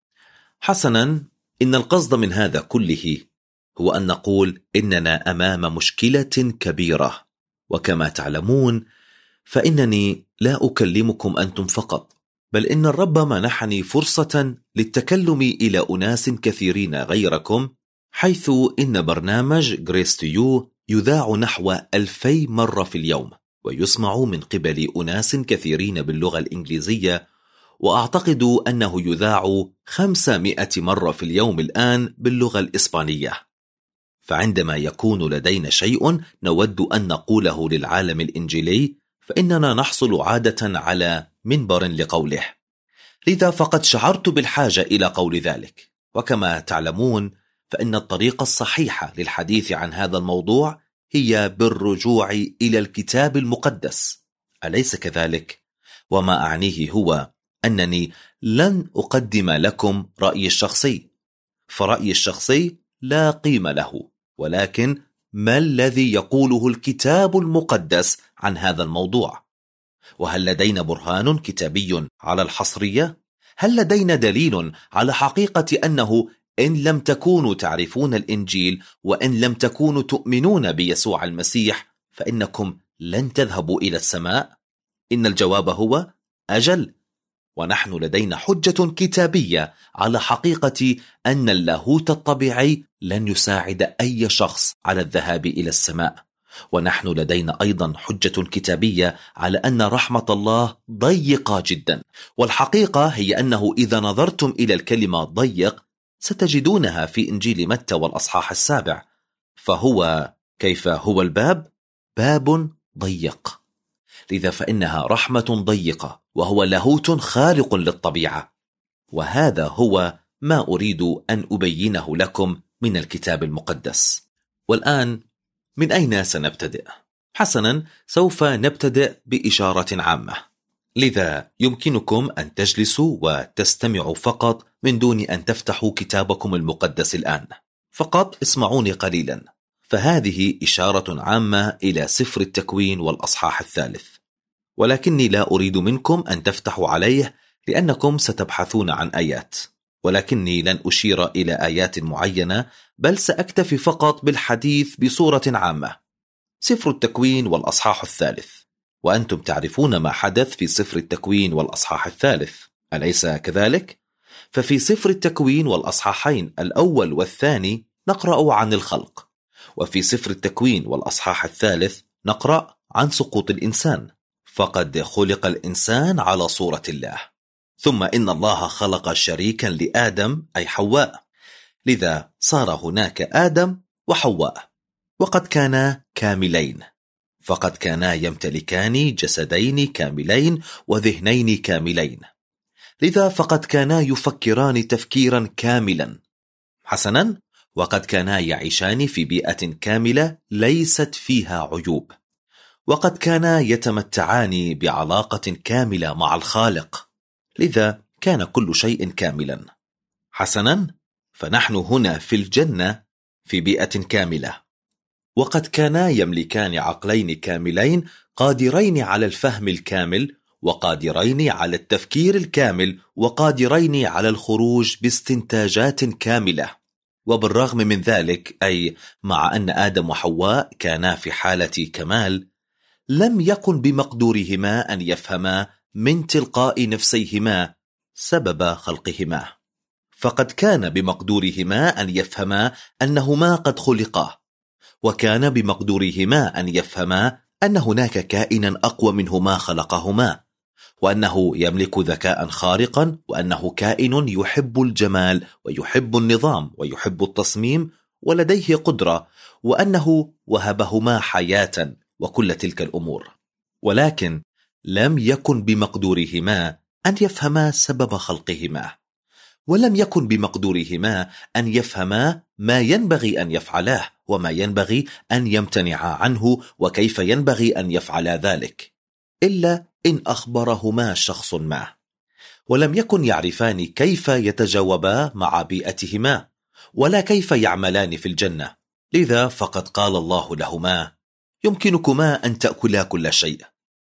حسنا، إن القصد من هذا كله هو أن نقول إننا أمام مشكلة كبيرة. وكما تعلمون فإنني لا أكلمكم أنتم فقط، بل إن الرب منحني فرصة للتكلم إلى أناس كثيرين غيركم، حيث إن برنامج Grace to You يذاع نحو ألفي مرة في اليوم، ويسمع من قبل أناس كثيرين باللغة الإنجليزية، وأعتقد أنه يذاع خمسمائة مرة في اليوم الآن باللغة الإسبانية. فعندما يكون لدينا شيء نود أن نقوله للعالم الإنجيلي، فإننا نحصل عادة على منبر لقوله. لذا فقد شعرت بالحاجة إلى قول ذلك. وكما تعلمون فإن الطريقة الصحيحة للحديث عن هذا الموضوع هي بالرجوع إلى الكتاب المقدس، أليس كذلك؟ وما أعنيه هو أنني لن أقدم لكم رأيي الشخصي، فرأيي الشخصي لا قيمة له، ولكن ما الذي يقوله الكتاب المقدس عن هذا الموضوع؟ وهل لدينا برهان كتابي على الحصرية؟ هل لدينا دليل على حقيقة أنه إن لم تكونوا تعرفون الإنجيل، وإن لم تكونوا تؤمنون بيسوع المسيح، فإنكم لن تذهبوا إلى السماء؟ إن الجواب هو أجل. ونحن لدينا حجة كتابية على حقيقة أن اللاهوت الطبيعي لن يساعد أي شخص على الذهاب إلى السماء. ونحن لدينا أيضا حجة كتابية على أن رحمة الله ضيقة جدا، والحقيقة هي أنه إذا نظرتم إلى الكلمة ضيق ستجدونها في إنجيل متى والأصحاح السابع. فهو كيف هو الباب؟ باب ضيق. لذا فإنها رحمة ضيقة، وهو لاهوت خارق للطبيعة. وهذا هو ما أريد أن أبينه لكم من الكتاب المقدس. والآن من أين سنبتدئ؟ حسنا، سوف نبتدئ بإشارة عامة، لذا يمكنكم أن تجلسوا وتستمعوا فقط من دون أن تفتحوا كتابكم المقدس الآن، فقط اسمعوني قليلا. فهذه إشارة عامة إلى سفر التكوين والأصحاح الثالث، ولكني لا أريد منكم أن تفتحوا عليه لأنكم ستبحثون عن آيات، ولكني لن أشير إلى آيات معينة، بل سأكتفي فقط بالحديث بصورة عامة. سفر التكوين والأصحاح الثالث، وأنتم تعرفون ما حدث في سفر التكوين والأصحاح الثالث، أليس كذلك؟ ففي سفر التكوين والأصحاحين الأول والثاني نقرأ عن الخلق، وفي سفر التكوين والأصحاح الثالث نقرأ عن سقوط الإنسان. فقد خلق الإنسان على صورة الله، ثم إن الله خلق شريكا لآدم أي حواء، لذا صار هناك آدم وحواء، وقد كانا كاملين، فقد كانا يمتلكان جسدين كاملين وذهنين كاملين، لذا فقد كانا يفكران تفكيرا كاملا. حسنا، وقد كانا يعيشان في بيئة كاملة ليست فيها عيوب، وقد كانا يتمتعان بعلاقة كاملة مع الخالق، لذا كان كل شيء كاملا. حسنا، فنحن هنا في الجنة في بيئة كاملة، وقد كانا يملكان عقلين كاملين قادرين على الفهم الكامل، وقادرين على التفكير الكامل، وقادرين على الخروج باستنتاجات كاملة. وبالرغم من ذلك، أي مع أن آدم وحواء كانا في حالة كمال، لم يكن بمقدورهما أن يفهما من تلقاء نفسيهما سبب خلقهما، فقد كان بمقدورهما أن يفهما أنهما قد خلقا، وكان بمقدورهما أن يفهما أن هناك كائنا أقوى منهما خلقهما، وأنه يملك ذكاء خارقا، وأنه كائن يحب الجمال ويحب النظام ويحب التصميم ولديه قدرة، وأنه وهبهما حياة وكل تلك الأمور. ولكن لم يكن بمقدورهما أن يفهما سبب خلقهما، ولم يكن بمقدورهما أن يفهما ما ينبغي أن يفعلاه وما ينبغي أن يمتنعا عنه وكيف ينبغي أن يفعلا ذلك، إلا إن أخبرهما شخص ما. ولم يكن يعرفان كيف يتجاوبا مع بيئتهما، ولا كيف يعملان في الجنة، لذا فقد قال الله لهما: يمكنكما أن تأكلا كل شيء،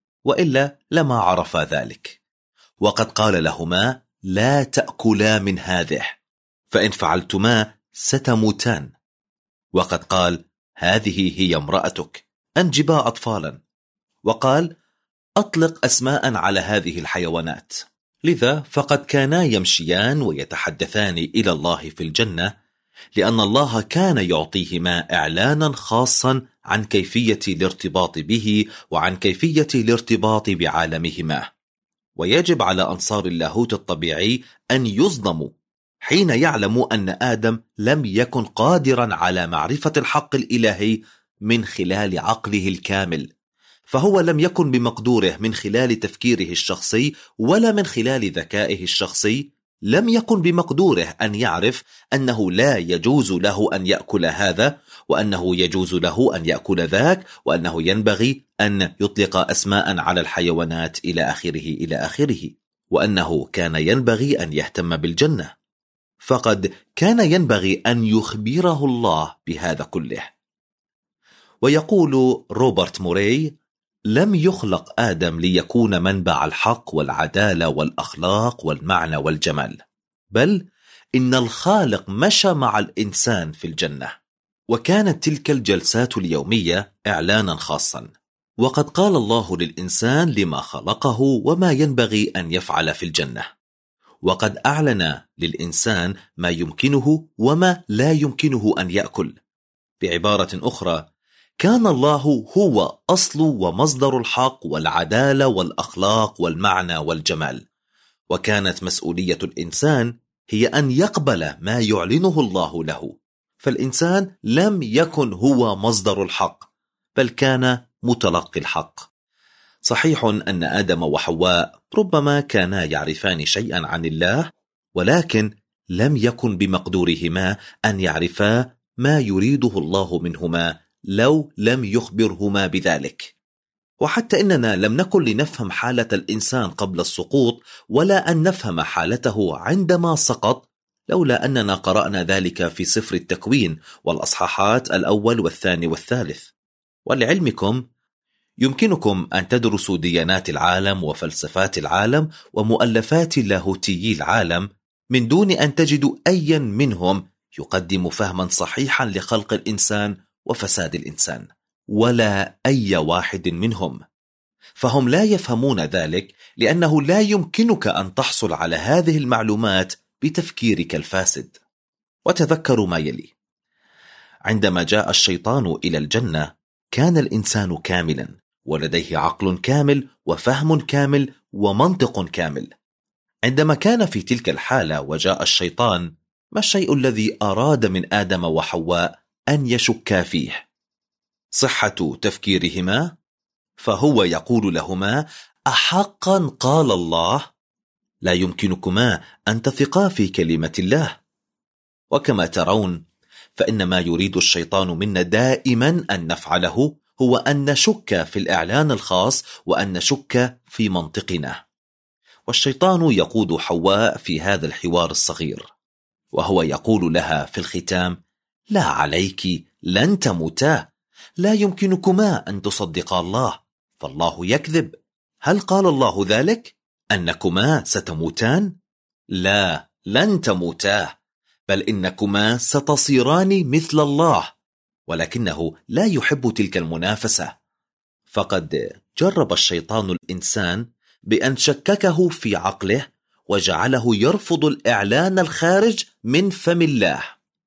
وإلا لما عرفا ذلك. وقد قال لهما: لا تأكلا من هذه، فإن فعلتما ستموتان. وقد قال: هذه هي امرأتك، أنجبا أطفالا. وقال: أطلق أسماء على هذه الحيوانات. لذا فقد كانا يمشيان ويتحدثان إلى الله في الجنة، لأن الله كان يعطيهما إعلانا خاصا عن كيفية الارتباط به وعن كيفية الارتباط بعالمهما. ويجب على أنصار اللاهوت الطبيعي أن يصدموا حين يعلموا أن آدم لم يكن قادرا على معرفة الحق الإلهي من خلال عقله الكامل، فهو لم يكن بمقدوره من خلال تفكيره الشخصي ولا من خلال ذكائه الشخصي، لم يكن بمقدوره أن يعرف أنه لا يجوز له أن يأكل هذا، وأنه يجوز له أن يأكل ذاك، وأنه ينبغي أن يطلق أسماء على الحيوانات إلى آخره إلى آخره، وأنه كان ينبغي أن يهتم بالجنة، فقد كان ينبغي أن يخبره الله بهذا كله. ويقول روبرت موراي: لم يخلق آدم ليكون منبع الحق والعدالة والأخلاق والمعنى والجمال، بل إن الخالق مشى مع الإنسان في الجنة، وكانت تلك الجلسات اليومية إعلانا خاصا. وقد قال الله للإنسان لما خلقه وما ينبغي أن يفعل في الجنة، وقد أعلن للإنسان ما يمكنه وما لا يمكنه أن يأكل. بعبارة أخرى، كان الله هو أصل ومصدر الحق والعدالة والأخلاق والمعنى والجمال، وكانت مسؤولية الإنسان هي أن يقبل ما يعلنه الله له، فالإنسان لم يكن هو مصدر الحق، بل كان متلقي الحق. صحيح أن آدم وحواء ربما كانا يعرفان شيئا عن الله، ولكن لم يكن بمقدورهما أن يعرفا ما يريده الله منهما لو لم يخبرهما بذلك. وحتى إننا لم نكن لنفهم حالة الإنسان قبل السقوط ولا أن نفهم حالته عندما سقط لولا أننا قرأنا ذلك في سفر التكوين والأصحاحات الأول والثاني والثالث. ولعلمكم يمكنكم أن تدرسوا ديانات العالم وفلسفات العالم ومؤلفات لاهوتيي العالم من دون أن تجدوا أيا منهم يقدم فهما صحيحا لخلق الإنسان وفساد الإنسان، ولا أي واحد منهم. فهم لا يفهمون ذلك لأنه لا يمكنك أن تحصل على هذه المعلومات بتفكيرك الفاسد. وتذكروا ما يلي: عندما جاء الشيطان إلى الجنة كان الإنسان كاملا ولديه عقل كامل وفهم كامل ومنطق كامل. عندما كان في تلك الحالة وجاء الشيطان، ما الشيء الذي أراد من آدم وحواء أن يشكا فيه؟ صحة تفكيرهما، فهو يقول لهما: أحقا قال الله؟ لا يمكنكما أن تثقا في كلمة الله. وكما ترون فإن ما يريد الشيطان منا دائما أن نفعله هو أن نشك في الإعلان الخاص وأن نشك في منطقنا. والشيطان يقود حواء في هذا الحوار الصغير، وهو يقول لها في الختام: لا عليك، لن تموتا، لا يمكنكما أن تصدقا الله، فالله يكذب. هل قال الله ذلك؟ أنكما ستموتان؟ لا، لن تموتا، بل إنكما ستصيران مثل الله. ولكنه لا يحب تلك المنافسة، فقد جرب الشيطان الإنسان بأن شككه في عقله وجعله يرفض الإعلان الخارج من فم الله.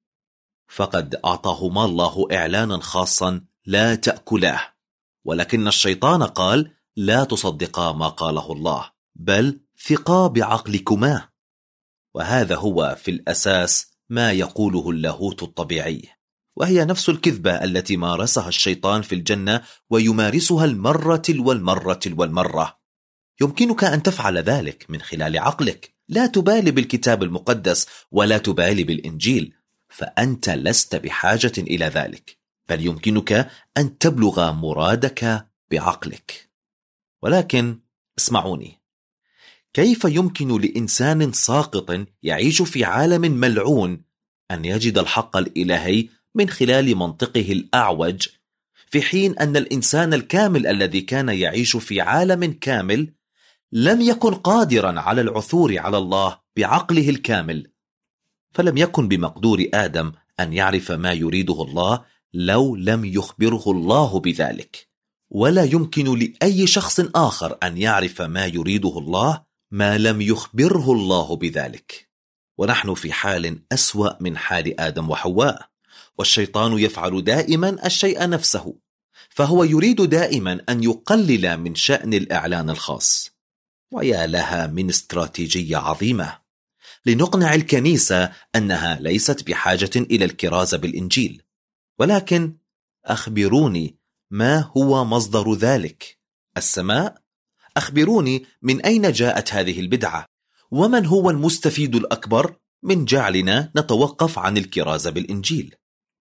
فقد أعطاهما الله إعلانا خاصا: لا تأكلاه. ولكن الشيطان قال: لا تصدقا ما قاله الله، بل ثقا بعقلكما. وهذا هو في الأساس ما يقوله اللاهوت الطبيعي، وهي نفس الكذبة التي مارسها الشيطان في الجنة ويمارسها المرة والمرة والمرة. يمكنك أن تفعل ذلك من خلال عقلك، لا تبالي بالكتاب المقدس ولا تبالي بالإنجيل، فأنت لست بحاجة إلى ذلك، بل يمكنك أن تبلغ مرادك بعقلك. ولكن اسمعوني، كيف يمكن لإنسان ساقط يعيش في عالم ملعون أن يجد الحق الإلهي من خلال منطقه الأعوج، في حين أن الإنسان الكامل الذي كان يعيش في عالم كامل لم يكن قادرا على العثور على الله بعقله الكامل؟ فلم يكن بمقدور آدم أن يعرف ما يريده الله لو لم يخبره الله بذلك، ولا يمكن لأي شخص آخر أن يعرف ما يريده الله ما لم يخبره الله بذلك. ونحن في حال أسوأ من حال آدم وحواء، والشيطان يفعل دائما الشيء نفسه، فهو يريد دائما أن يقلل من شأن الإعلان الخاص. ويا لها من استراتيجية عظيمة لنقنع الكنيسة أنها ليست بحاجة إلى الكرازة بالإنجيل. ولكن أخبروني، ما هو مصدر ذلك؟ السماء؟ أخبروني من أين جاءت هذه البدعة؟ ومن هو المستفيد الأكبر من جعلنا نتوقف عن الكرازة بالإنجيل؟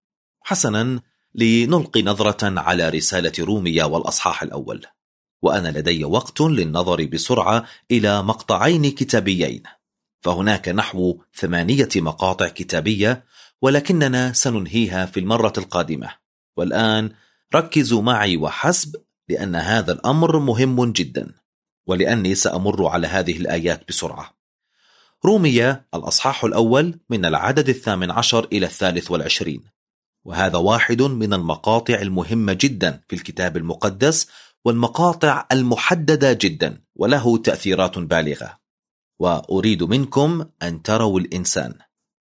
حسنا، لنلقي نظرة على رسالة رومية والأصحاح الأول، وأنا لدي وقت للنظر بسرعة إلى مقطعين كتابيين، فهناك نحو ثمانية مقاطع كتابية، ولكننا سننهيها في المرة القادمة. والآن ركزوا معي وحسب، لأن هذا الأمر مهم جدا، ولأني سأمر على هذه الآيات بسرعة. رومية الأصحاح الأول من العدد الثامن عشر إلى الثالث والعشرين، وهذا واحد من المقاطع المهمة جدا في الكتاب المقدس، والمقاطع المحددة جدا وله تأثيرات بالغة. وأريد منكم أن تروا الإنسان،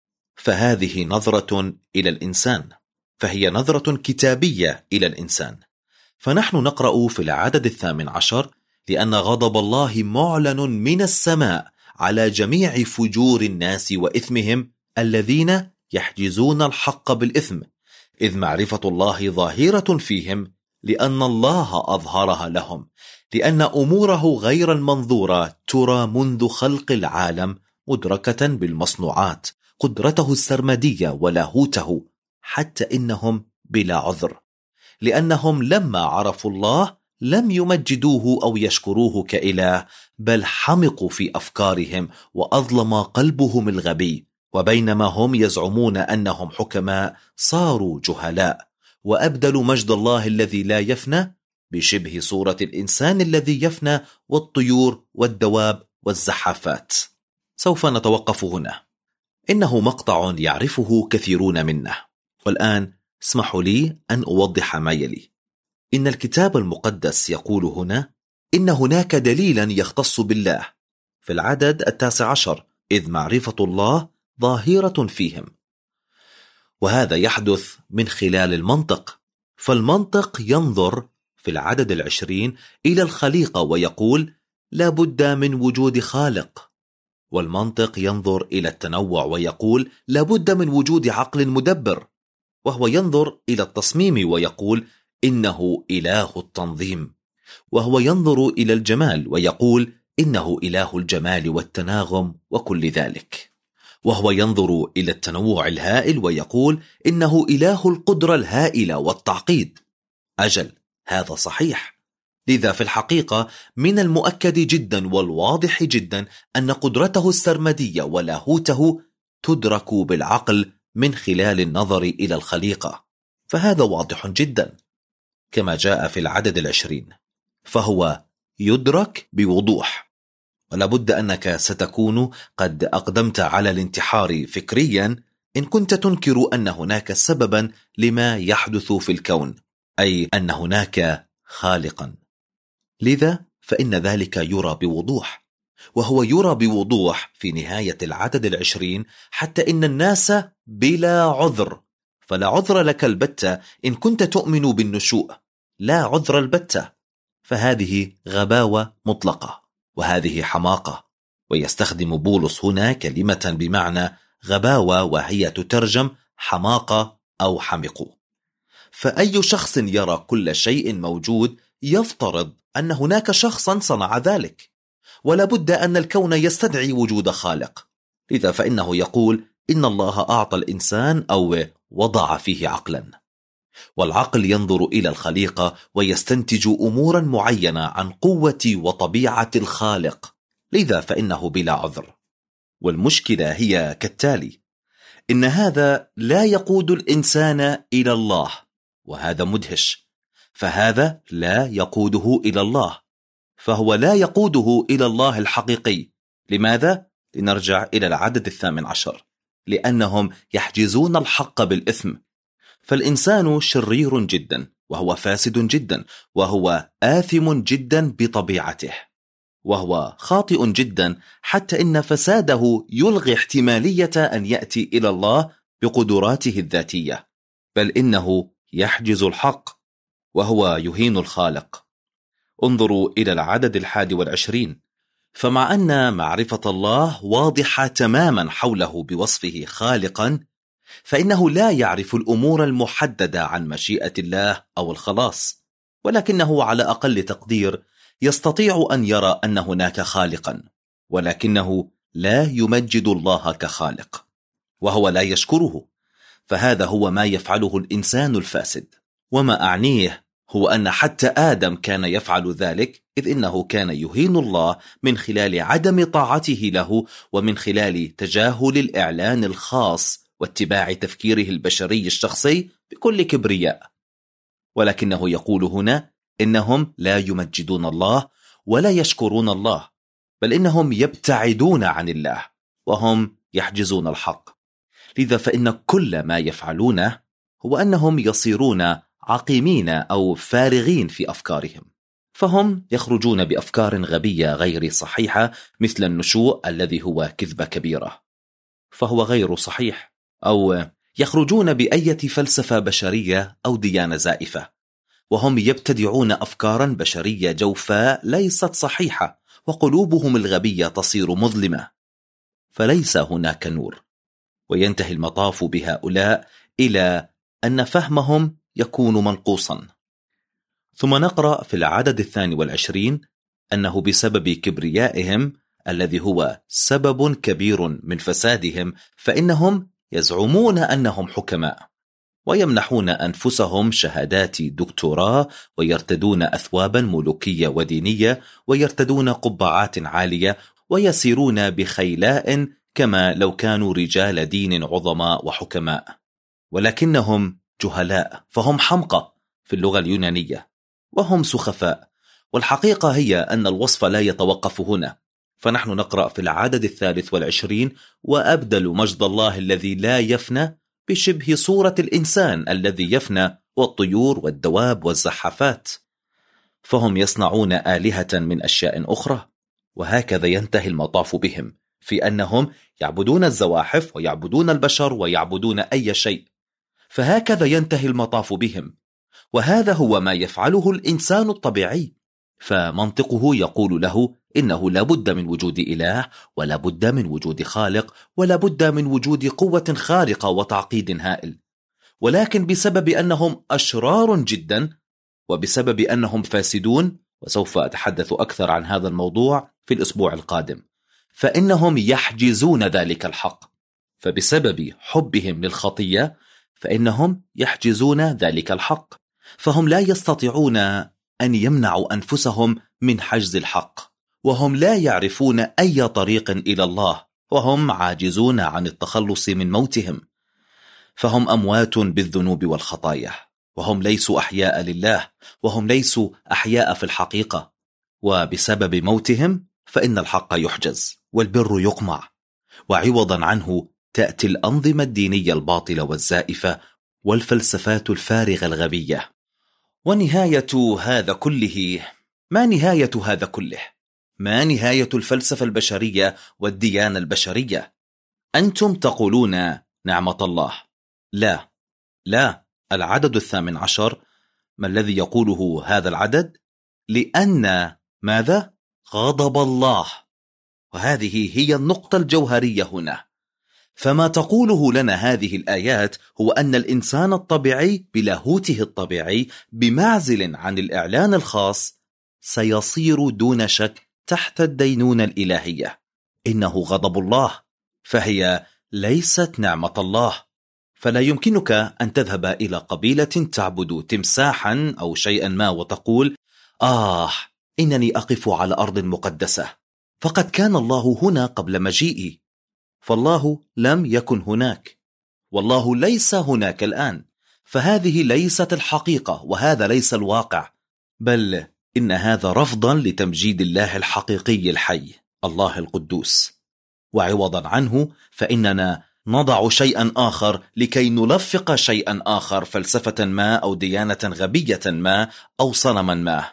فهذه نظرة إلى الإنسان، فهي نظرة كتابية إلى الإنسان. فنحن نقرأ في العدد الثامن عشر: لأن غضب الله معلن من السماء على جميع فجور الناس وإثمهم الذين يحجزون الحق بالإثم، إذ معرفة الله ظاهرة فيهم، لأن الله أظهرها لهم، لأن أموره غير المنظورة ترى منذ خلق العالم، مدركة بالمصنوعات، قدرته السرمدية ولاهوته، حتى إنهم بلا عذر، لأنهم لما عرفوا الله لم يمجدوه أو يشكروه كإله، بل حمقوا في أفكارهم وأظلم قلبهم الغبي، وبينما هم يزعمون أنهم حكماء صاروا جهلاء، وأبدلوا مجد الله الذي لا يفنى بشبه صورة الإنسان الذي يفنى والطيور والدواب والزحافات. سوف نتوقف هنا، إنه مقطع يعرفه كثيرون منا. والآن اسمحوا لي أن أوضح ما يلي. إن الكتاب المقدس يقول هنا إن هناك دليلا يختص بالله في العدد التاسع عشر، إذ معرفة الله ظاهرة فيهم. وهذا يحدث من خلال المنطق، فالمنطق ينظر في العدد العشرين إلى الخليقة ويقول لا بد من وجود خالق، والمنطق ينظر إلى التنوع ويقول لا بد من وجود عقل مدبر، وهو ينظر إلى التصميم ويقول إنه إله التنظيم، وهو ينظر إلى الجمال ويقول إنه إله الجمال والتناغم وكل ذلك، وهو ينظر إلى التنوع الهائل ويقول إنه إله القدرة الهائلة والتعقيد. أجل، هذا صحيح. لذا في الحقيقة من المؤكد جدا والواضح جدا أن قدرته السرمدية ولاهوته تدرك بالعقل من خلال النظر إلى الخليقة، فهذا واضح جدا كما جاء في العدد العشرين، فهو يدرك بوضوح. ولابد أنك ستكون قد أقدمت على الانتحار فكريا إن كنت تنكر أن هناك سببا لما يحدث في الكون، أي أن هناك خالقا. لذا فإن ذلك يرى بوضوح، وهو يرى بوضوح في نهاية العدد العشرين، حتى إن الناس بلا عذر، فلا عذر لك البتة إن كنت تؤمن بالنشوء، لا عذر البتة، فهذه غباوة مطلقة، وهذه حماقة. ويستخدم بولس هنا كلمة بمعنى غباوة، وهي تترجم حماقة أو حمق. فأي شخص يرى كل شيء موجود يفترض أن هناك شخصا صنع ذلك، ولا بد أن الكون يستدعي وجود خالق. لذا فإنه يقول إن الله أعطى الإنسان أو وضع فيه عقلا، والعقل ينظر إلى الخليقة ويستنتج أمورا معينة عن قوة وطبيعة الخالق، لذا فإنه بلا عذر. والمشكلة هي كالتالي: إن هذا لا يقود الإنسان إلى الله، وهذا مدهش، فهذا لا يقوده إلى الله، فهو لا يقوده إلى الله الحقيقي. لماذا؟ لنرجع إلى العدد الثامن عشر، لأنهم يحجزون الحق بالإثم. فالإنسان شرير جدا، وهو فاسد جدا، وهو آثم جدا بطبيعته، وهو خاطئ جدا، حتى إن فساده يلغي احتمالية أن يأتي إلى الله بقدراته الذاتية، بل إنه يحجز الحق، وهو يهين الخالق. انظروا إلى العدد الحادي والعشرين، فمع أن معرفة الله واضحة تماما حوله بوصفه خالقا، فإنه لا يعرف الأمور المحددة عن مشيئة الله أو الخلاص، ولكنه على أقل تقدير يستطيع أن يرى أن هناك خالقا، ولكنه لا يمجد الله كخالق، وهو لا يشكره. فهذا هو ما يفعله الإنسان الفاسد. وما أعنيه هو أن حتى آدم كان يفعل ذلك، إذ إنه كان يهين الله من خلال عدم طاعته له، ومن خلال تجاهل الإعلان الخاص واتباع تفكيره البشري الشخصي بكل كبرياء. ولكنه يقول هنا إنهم لا يمجدون الله ولا يشكرون الله، بل إنهم يبتعدون عن الله، وهم يحجزون الحق. لذا فإن كل ما يفعلونه هو أنهم يصيرون عقيمين أو فارغين في أفكارهم، فهم يخرجون بأفكار غبية غير صحيحة، مثل النشوء الذي هو كذبة كبيرة، فهو غير صحيح، أو يخرجون بأية فلسفة بشرية أو ديانة زائفة، وهم يبتدعون أفكارا بشرية جوفاء ليست صحيحة، وقلوبهم الغبية تصير مظلمة، فليس هناك نور. وينتهي المطاف بهؤلاء إلى أن فهمهم يكون منقوصا. ثم نقرأ في العدد الثاني والعشرين أنه بسبب كبريائهم الذي هو سبب كبير من فسادهم، فإنهم يزعمون أنهم حكماء، ويمنحون أنفسهم شهادات دكتوراه، ويرتدون أثوابا ملوكية ودينية، ويرتدون قبعات عالية، ويسيرون بخيلاء كما لو كانوا رجال دين عظماء وحكماء، ولكنهم جهلاء، فهم حمقى في اللغة اليونانية، وهم سخفاء. والحقيقة هي أن الوصف لا يتوقف هنا، فنحن نقرأ في العدد الثالث والعشرين: وأبدل مجد الله الذي لا يفنى بشبه صورة الإنسان الذي يفنى، والطيور والدواب والزحافات. فهم يصنعون آلهة من أشياء أخرى. وهكذا ينتهي المطاف بهم، في أنهم يعبدون الزواحف ويعبدون البشر ويعبدون أي شيء. فهكذا ينتهي المطاف بهم، وهذا هو ما يفعله الإنسان الطبيعي. فمنطقه يقول له إنه لا بد من وجود إله، ولا بد من وجود خالق، ولا بد من وجود قوة خارقة وتعقيد هائل. ولكن بسبب أنهم أشرار جدا، وبسبب أنهم فاسدون، وسوف أتحدث أكثر عن هذا الموضوع في الأسبوع القادم، فإنهم يحجزون ذلك الحق. فبسبب حبهم للخطية فإنهم يحجزون ذلك الحق، فهم لا يستطيعون أن يمنعوا أنفسهم من حجز الحق، وهم لا يعرفون أي طريق إلى الله، وهم عاجزون عن التخلص من موتهم. فهم أموات بالذنوب والخطايا، وهم ليسوا أحياء لله، وهم ليسوا أحياء في الحقيقة. وبسبب موتهم فإن الحق يحجز والبر يقمع، وعوضا عنه تأتي الأنظمة الدينية الباطلة والزائفة والفلسفات الفارغة الغبية. ونهاية هذا كله، ما نهاية هذا كله؟ ما نهاية الفلسفة البشرية والديانة البشرية؟ أنتم تقولون نعمة الله. لا لا العدد الثامن عشر، ما الذي يقوله هذا العدد؟ لأن ماذا؟ غضب الله. وهذه هي النقطة الجوهرية هنا. فما تقوله لنا هذه الآيات هو أن الإنسان الطبيعي بلاهوته الطبيعي، بمعزل عن الإعلان الخاص، سيصير دون شك تحت الدينونة الإلهية. إنه غضب الله، فهي ليست نعمة الله. فلا يمكنك أن تذهب إلى قبيلة تعبد تمساحا أو شيئا ما وتقول: آه إنني أقف على أرض مقدسة، فقد كان الله هنا قبل مجيئي. فالله لم يكن هناك، والله ليس هناك الآن. فهذه ليست الحقيقة، وهذا ليس الواقع، بل إن هذا رفضا لتمجيد الله الحقيقي الحي، الله القدوس. وعوضا عنه فإننا نضع شيئا آخر لكي نلفق شيئا آخر، فلسفة ما أو ديانة غبية ما أو صنما ما.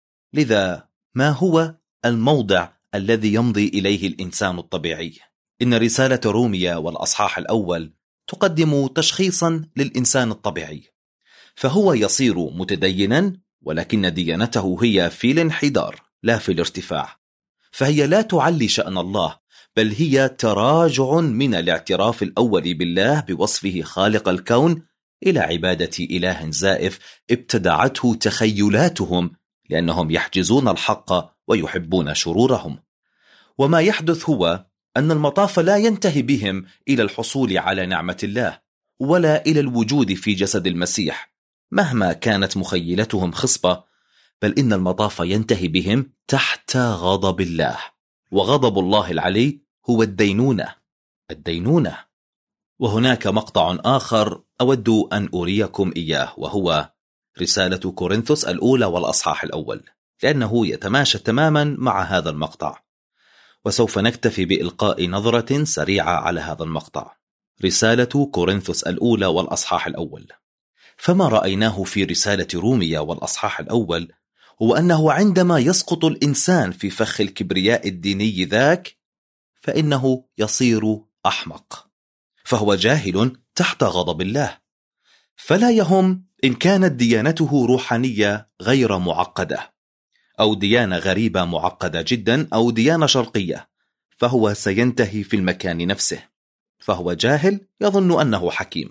لذا ما هو الموضع الذي يمضي إليه الإنسان الطبيعي؟ إن رسالة روميا والأصحاح الأول تقدم تشخيصا للإنسان الطبيعي، فهو يصير متدينا، ولكن ديانته هي في الانحدار لا في الارتفاع. فهي لا تعلي شأن الله، بل هي تراجع من الاعتراف الأول بالله بوصفه خالق الكون إلى عبادة إله زائف ابتدعته تخيلاتهم، لأنهم يحجزون الحق ويحبون شرورهم. وما يحدث هو أن المطاف لا ينتهي بهم إلى الحصول على نعمة الله، ولا إلى الوجود في جسد المسيح مهما كانت مخيلتهم خصبة، بل إن المطاف ينتهي بهم تحت غضب الله. وغضب الله العلي هو الدينونة الدينونة وهناك مقطع آخر أود أن أريكم إياه، وهو رسالة كورنثوس الأولى والأصحاح الأول، لأنه يتماشى تماما مع هذا المقطع. وسوف نكتفي بإلقاء نظرة سريعة على هذا المقطع. رسالة كورنثوس الأولى والأصحاح الأول. فما رأيناه في رسالة روميا والأصحاح الأول هو أنه عندما يسقط الإنسان في فخ الكبرياء الديني ذاك، فإنه يصير أحمق، فهو جاهل تحت غضب الله. فلا يهم إن كانت ديانته روحانية غير معقدة، أو ديانة غريبة معقدة جدا، أو ديانة شرقية، فهو سينتهي في المكان نفسه. فهو جاهل يظن أنه حكيم.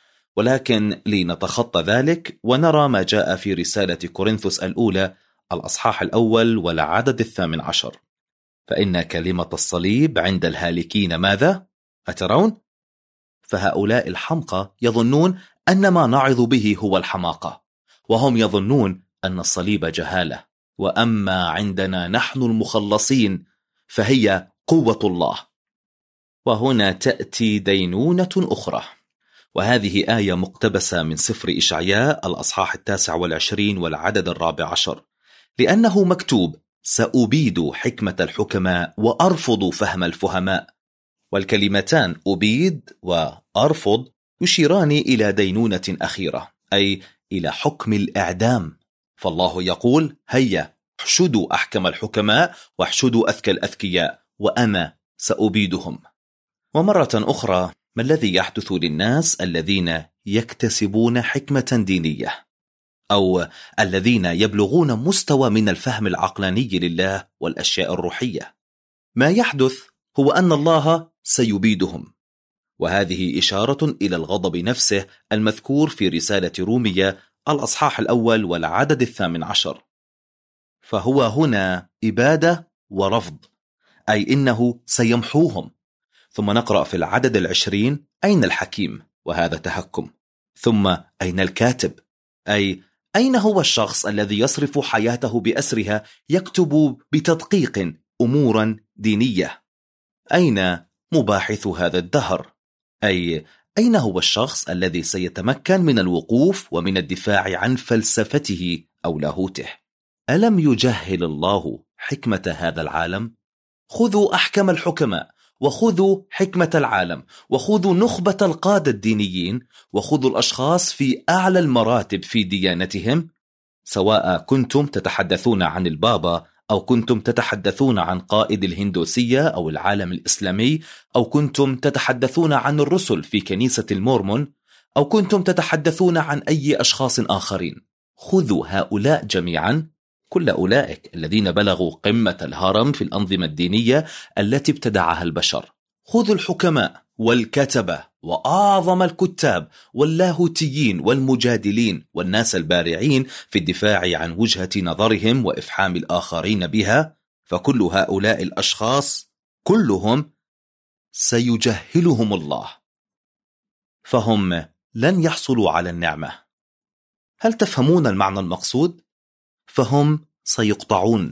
ولكن لنتخطى ذلك ونرى ما جاء في رسالة كورنثوس الأولى الأصحاح الأول والعدد الثامن عشر. فإن كلمة الصليب عند الهالكين ماذا؟ أترون؟ فهؤلاء الحمقى يظنون أن ما نعظ به هو الحماقة، وهم يظنون أن الصليب جهالة، وأما عندنا نحن المخلصين فهي قوة الله. وهنا تأتي دينونة أخرى، وهذه آية مقتبسة من سفر إشعياء الأصحاح التاسع والعشرين والعدد الرابع عشر، لأنه مكتوب: سأبيد حكمة الحكماء وأرفض فهم الفهماء. والكلمتان أبيد وأرفض يشيران إلى دينونة أخيرة، أي إلى حكم الإعدام. فالله يقول: هيا احشدوا أحكم الحكماء واحشدوا أذكى الأذكياء وأنا سأبيدهم. ومرة أخرى، ما الذي يحدث للناس الذين يكتسبون حكمة دينية أو الذين يبلغون مستوى من الفهم العقلاني لله والأشياء الروحية؟ ما يحدث هو أن الله سيبيدهم، وهذه إشارة إلى الغضب نفسه المذكور في رسالة رومية الأصحاح الأول والعدد الثامن عشر. فهو هنا إبادة ورفض، أي إنه سيمحوهم. ثم نقرأ في العدد العشرين: أين الحكيم؟ وهذا تهكم. ثم أين الكاتب؟ أي أين هو الشخص الذي يصرف حياته بأسرها يكتب بتدقيق أمورا دينية؟ أين مباحث هذا الدهر؟ أي أين هو الشخص الذي سيتمكن من الوقوف ومن الدفاع عن فلسفته أو لاهوته؟ ألم يجهل الله حكمة هذا العالم؟ خذوا أحكم الحكماء، وخذوا حكمة العالم، وخذوا نخبة القادة الدينيين، وخذوا الأشخاص في أعلى المراتب في ديانتهم، سواء كنتم تتحدثون عن البابا أو كنتم تتحدثون عن قائد الهندوسية أو العالم الإسلامي، أو كنتم تتحدثون عن الرسل في كنيسة المورمون، أو كنتم تتحدثون عن أي أشخاص آخرين. خذوا هؤلاء جميعا، كل أولئك الذين بلغوا قمة الهرم في الأنظمة الدينية التي ابتدعها البشر. خذوا الحكماء والكتبة وأعظم الكتاب واللاهوتيين والمجادلين والناس البارعين في الدفاع عن وجهة نظرهم وإفحام الآخرين بها، فكل هؤلاء الأشخاص كلهم سيجهلهم الله، فهم لن يحصلوا على النعمة. هل تفهمون المعنى المقصود؟ فهم سيقطعون،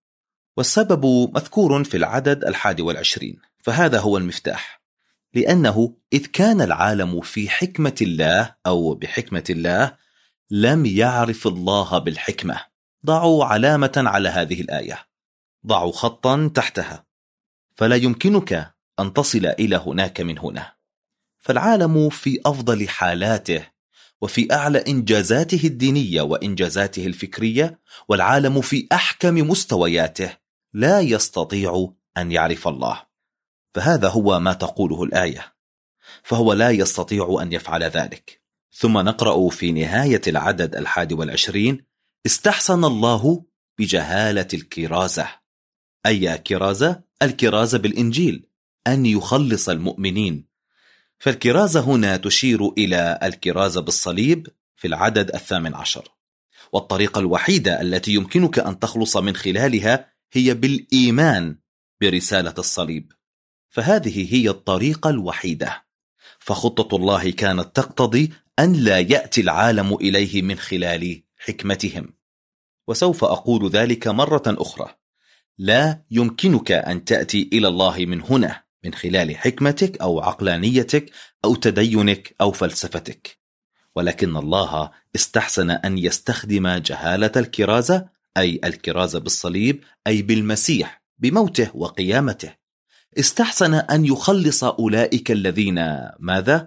والسبب مذكور في العدد الحادي والعشرين. فهذا هو المفتاح، لأنه إذ كان العالم في حكمة الله أو بحكمة الله لم يعرف الله بالحكمة. ضعوا علامة على هذه الآية، ضعوا خطا تحتها، فلا يمكنك أن تصل إلى هناك من هنا. فالعالم في أفضل حالاته وفي أعلى إنجازاته الدينية وإنجازاته الفكرية، والعالم في أحكم مستوياته، لا يستطيع أن يعرف الله. فهذا هو ما تقوله الآية، فهو لا يستطيع أن يفعل ذلك. ثم نقرأ في نهاية العدد الحادي والعشرين: استحسن الله بجهالة الكرازة. أي كرازة؟ الكرازة بالإنجيل، أن يخلص المؤمنين. فالكرازة هنا تشير إلى الكرازة بالصليب في العدد الثامن عشر، والطريقة الوحيدة التي يمكنك أن تخلص من خلالها هي بالإيمان برسالة الصليب. فهذه هي الطريقة الوحيدة. فخطة الله كانت تقتضي أن لا يأتي العالم إليه من خلال حكمتهم، وسوف أقول ذلك مرة أخرى. لا يمكنك أن تأتي إلى الله من هنا من خلال حكمتك أو عقلانيتك أو تدينك أو فلسفتك، ولكن الله استحسن أن يستخدم جهالة الكرازة، أي الكرازة بالصليب، أي بالمسيح بموته وقيامته. استحسن أن يخلص أولئك الذين ماذا؟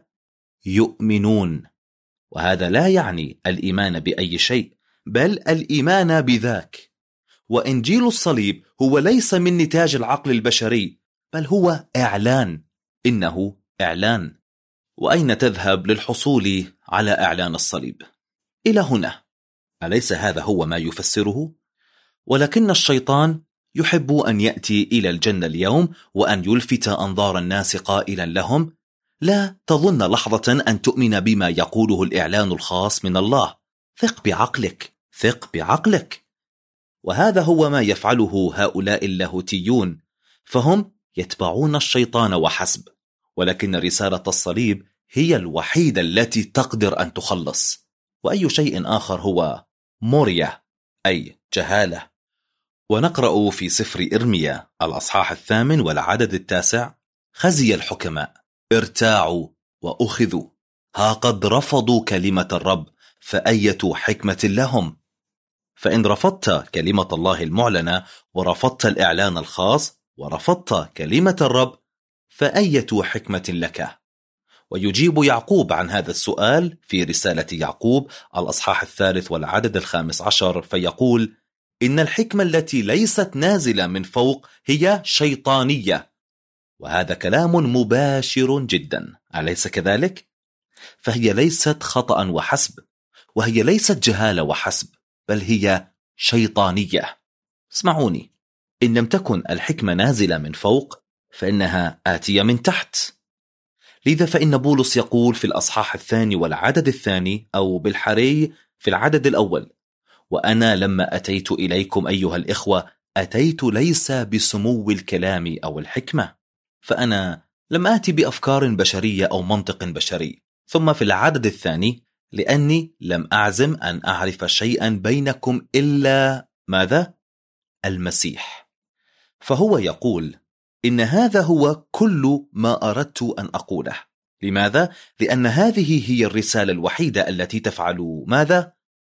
يؤمنون. وهذا لا يعني الإيمان بأي شيء، بل الإيمان بذاك. وإنجيل الصليب هو ليس من نتاج العقل البشري، بل هو إعلان. إنه إعلان. وأين تذهب للحصول على إعلان الصليب؟ إلى هنا. أليس هذا هو ما يفسره؟ ولكن الشيطان يحب أن يأتي إلى الجنة اليوم وأن يلفت أنظار الناس قائلا لهم: لا تظن لحظة أن تؤمن بما يقوله الإعلان الخاص من الله، ثق بعقلك، ثق بعقلك. وهذا هو ما يفعله هؤلاء اللاهوتيون، فهم يتبعون الشيطان وحسب. ولكن رسالة الصليب هي الوحيدة التي تقدر أن تخلص، وأي شيء آخر هو موريا أي جهالة. ونقرأ في سفر إرميا الأصحاح الثامن والعدد التاسع: خزي الحكماء، ارتاعوا وأخذوا، ها قد رفضوا كلمة الرب، فأية حكمة لهم. فإن رفضت كلمة الله المعلنة، ورفضت الإعلان الخاص، ورفضت كلمة الرب، فأية حكمة لك؟ ويجيب يعقوب عن هذا السؤال في رسالة يعقوب الأصحاح الثالث والعدد الخامس عشر، فيقول: إن الحكمة التي ليست نازلة من فوق هي شيطانية. وهذا كلام مباشر جدا، أليس كذلك؟ فهي ليست خطأ وحسب، وهي ليست جهالة وحسب، بل هي شيطانية. اسمعوني، إن لم تكن الحكمة نازلة من فوق، فإنها آتية من تحت. لذا فإن بولس يقول في الأصحاح الثاني والعدد الثاني، أو بالحري في العدد الأول: وأنا لما أتيت إليكم أيها الإخوة، أتيت ليس بسمو الكلام أو الحكمة. فأنا لم آتي بأفكار بشرية أو منطق بشري. ثم في العدد الثاني: لأني لم أعزم أن أعرف شيئا بينكم إلا ماذا؟ المسيح. فهو يقول إن هذا هو كل ما أردت أن أقوله. لماذا؟ لأن هذه هي الرسالة الوحيدة التي تفعل ماذا؟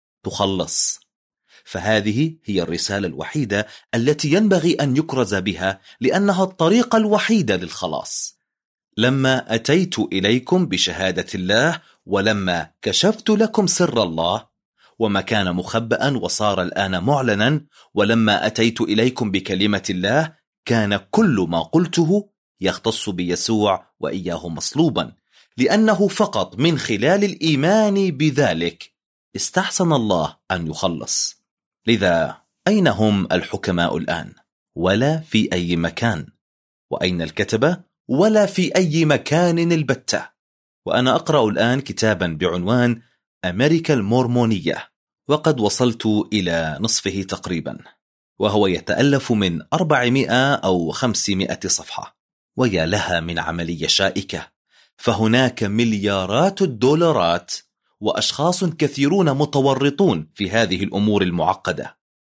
تخلص. فهذه هي الرسالة الوحيدة التي ينبغي أن يكرز بها، لأنها الطريقة الوحيدة للخلاص. لما أتيت إليكم بشهادة الله، ولما كشفت لكم سر الله وما كان مخبئا وصار الآن معلنا، ولما أتيت إليكم بكلمة الله، كان كل ما قلته يختص بيسوع وإياه مصلوبا، لأنه فقط من خلال الإيمان بذلك استحسن الله أن يخلص. لذا أين هم الحكماء الآن؟ ولا في أي مكان. وأين الكتبة؟ ولا في أي مكان البتة. وأنا أقرأ الآن كتابا بعنوان أمريكا المورمونية، وقد وصلت إلى نصفه تقريبا، وهو يتألف من أربعمائة أو خمسمائة صفحة، ويا لها من عملية شائكة. فهناك مليارات الدولارات وأشخاص كثيرون متورطون في هذه الأمور المعقدة،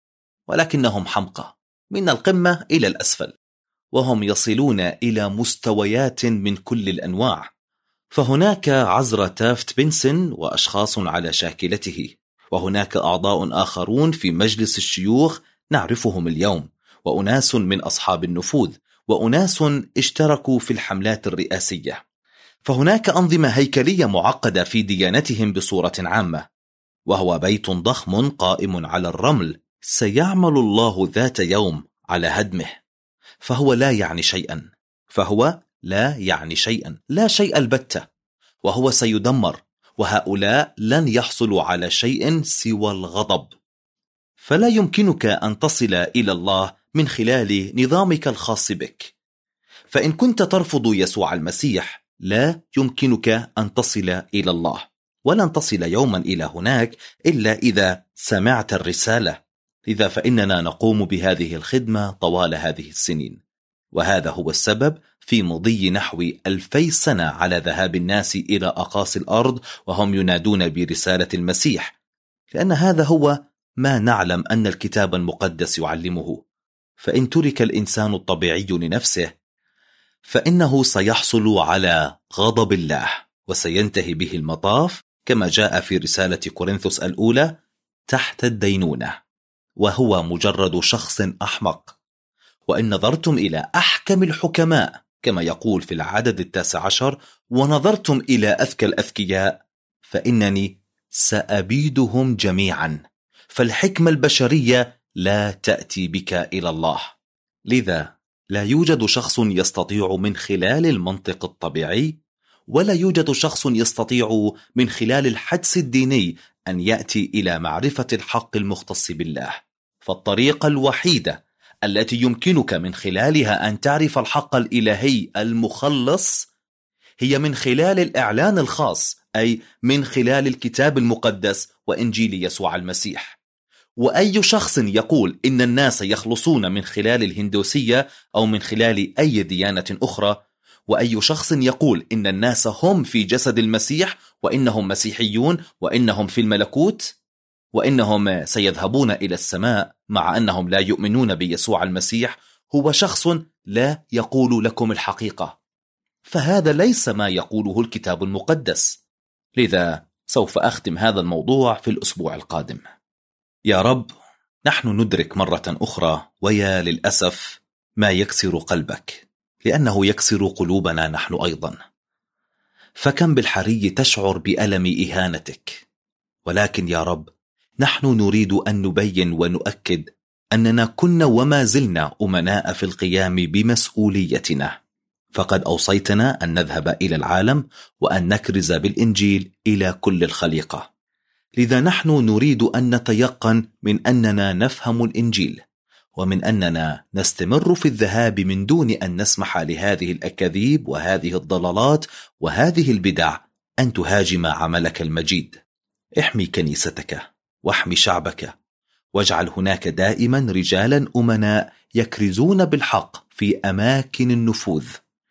ولكنهم حمقى من القمة إلى الأسفل، وهم يصلون إلى مستويات من كل الأنواع. فهناك عزرا تافت بنسون وأشخاص على شاكلته، وهناك أعضاء آخرون في مجلس الشيوخ نعرفهم اليوم، وأناس من أصحاب النفوذ، وأناس اشتركوا في الحملات الرئاسية. فهناك أنظمة هيكلية معقدة في ديانتهم بصورة عامة، وهو بيت ضخم قائم على الرمل سيعمل الله ذات يوم على هدمه. فهو لا يعني شيئا، فهو لا يعني شيئا، لا شيء البتة، وهو سيدمر، وهؤلاء لن يحصلوا على شيء سوى الغضب. فلا يمكنك أن تصل إلى الله من خلال نظامك الخاص بك. فإن كنت ترفض يسوع المسيح، لا يمكنك أن تصل إلى الله، ولن تصل يوما إلى هناك إلا إذا سمعت الرسالة. لذا فإننا نقوم بهذه الخدمة طوال هذه السنين، وهذا هو السبب في مضي نحو ألفي سنة على ذهاب الناس إلى أقاصي الأرض وهم ينادون برسالة المسيح، لأن هذا هو ما نعلم أن الكتاب المقدس يعلمه. فإن ترك الإنسان الطبيعي لنفسه، فإنه سيحصل على غضب الله، وسينتهي به المطاف كما جاء في رسالة كورنثوس الأولى تحت الدينونة، وهو مجرد شخص أحمق. وإن نظرتم إلى أحكم الحكماء كما يقول في العدد التاسع عشر: ونظرتم إلى أذكى الأذكياء فإنني سأبيدهم جميعا. فالحكمة البشرية لا تأتي بك إلى الله. لذا لا يوجد شخص يستطيع من خلال المنطق الطبيعي، ولا يوجد شخص يستطيع من خلال الحدس الديني أن يأتي إلى معرفة الحق المختص بالله. فالطريقة الوحيدة التي يمكنك من خلالها أن تعرف الحق الإلهي المخلص هي من خلال الإعلان الخاص، أي من خلال الكتاب المقدس وإنجيل يسوع المسيح. وأي شخص يقول إن الناس يخلصون من خلال الهندوسية أو من خلال أي ديانة أخرى، وأي شخص يقول إن الناس هم في جسد المسيح وإنهم مسيحيون وإنهم في الملكوت وإنهم سيذهبون إلى السماء مع أنهم لا يؤمنون بيسوع المسيح هو شخص لا يقول لكم الحقيقة، فهذا ليس ما يقوله الكتاب المقدس. لذا سوف أختم هذا الموضوع في الأسبوع القادم. يا رب، نحن ندرك مرة أخرى ويا للأسف ما يكسر قلبك، لأنه يكسر قلوبنا نحن أيضا. فكم بالحري تشعر بألم إهانتك، ولكن يا رب نحن نريد أن نبين ونؤكد أننا كنا وما زلنا أمناء في القيام بمسؤوليتنا، فقد أوصيتنا أن نذهب إلى العالم وأن نكرز بالإنجيل إلى كل الخليقة. لذا نحن نريد أن نتيقن من أننا نفهم الإنجيل، ومن أننا نستمر في الذهاب من دون أن نسمح لهذه الأكاذيب وهذه الضلالات وهذه البدع أن تهاجم عملك المجيد. احمي كنيستك واحمي شعبك، واجعل هناك دائما رجالا أمناء يكرزون بالحق في أماكن النفوذ.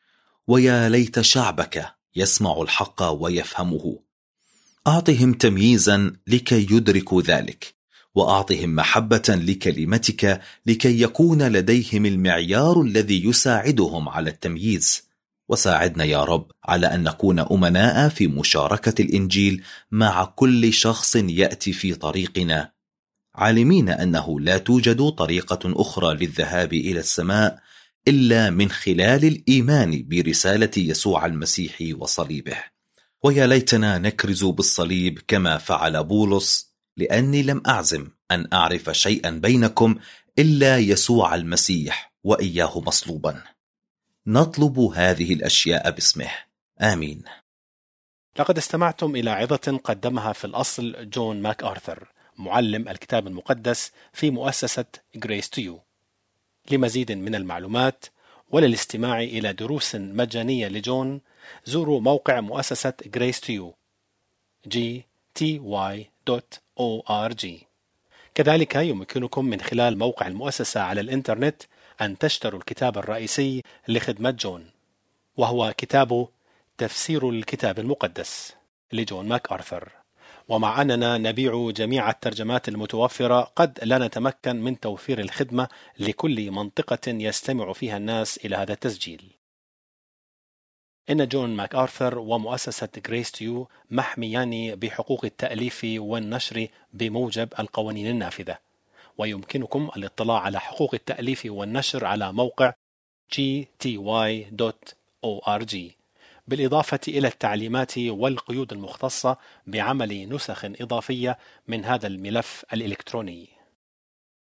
ويا ليت شعبك يسمع الحق ويفهمه. أعطهم تمييزا لكي يدركوا ذلك، وأعطهم محبة لكلمتك لكي يكون لديهم المعيار الذي يساعدهم على التمييز. وساعدنا يا رب على أن نكون أمناء في مشاركة الإنجيل مع كل شخص يأتي في طريقنا، عالمين أنه لا توجد طريقة أخرى للذهاب إلى السماء إلا من خلال الإيمان برسالة يسوع المسيح وصليبه. ويا ليتنا نكرز بالصليب كما فعل بولس، لأني لم أعزم أن أعرف شيئا بينكم إلا يسوع المسيح وإياه مصلوبا. نطلب هذه الأشياء باسمه، آمين. لقد استمعتم إلى عظة قدمها في الأصل جون ماك آرثر، معلم الكتاب المقدس في مؤسسة Grace to You. لمزيد من المعلومات وللاستماع إلى دروس مجانية لجون، زوروا موقع مؤسسة Grace to You جي تي واي دوت أو آر جي. كذلك يمكنكم من خلال موقع المؤسسة على الإنترنت أن تشتروا الكتاب الرئيسي لخدمة جون، وهو كتاب تفسير الكتاب المقدس لجون ماك آرثر. ومع أننا نبيع جميع الترجمات المتوفرة، قد لا نتمكن من توفير الخدمة لكل منطقة يستمع فيها الناس إلى هذا التسجيل. إن جون ماك آرثر ومؤسسة Grace to You محميان بحقوق التأليف والنشر بموجب القوانين النافذة، ويمكنكم الاطلاع على حقوق التأليف والنشر على موقع جي تي واي دوت أو آر جي، بالإضافة إلى التعليمات والقيود المختصة بعمل نسخ إضافية من هذا الملف الإلكتروني.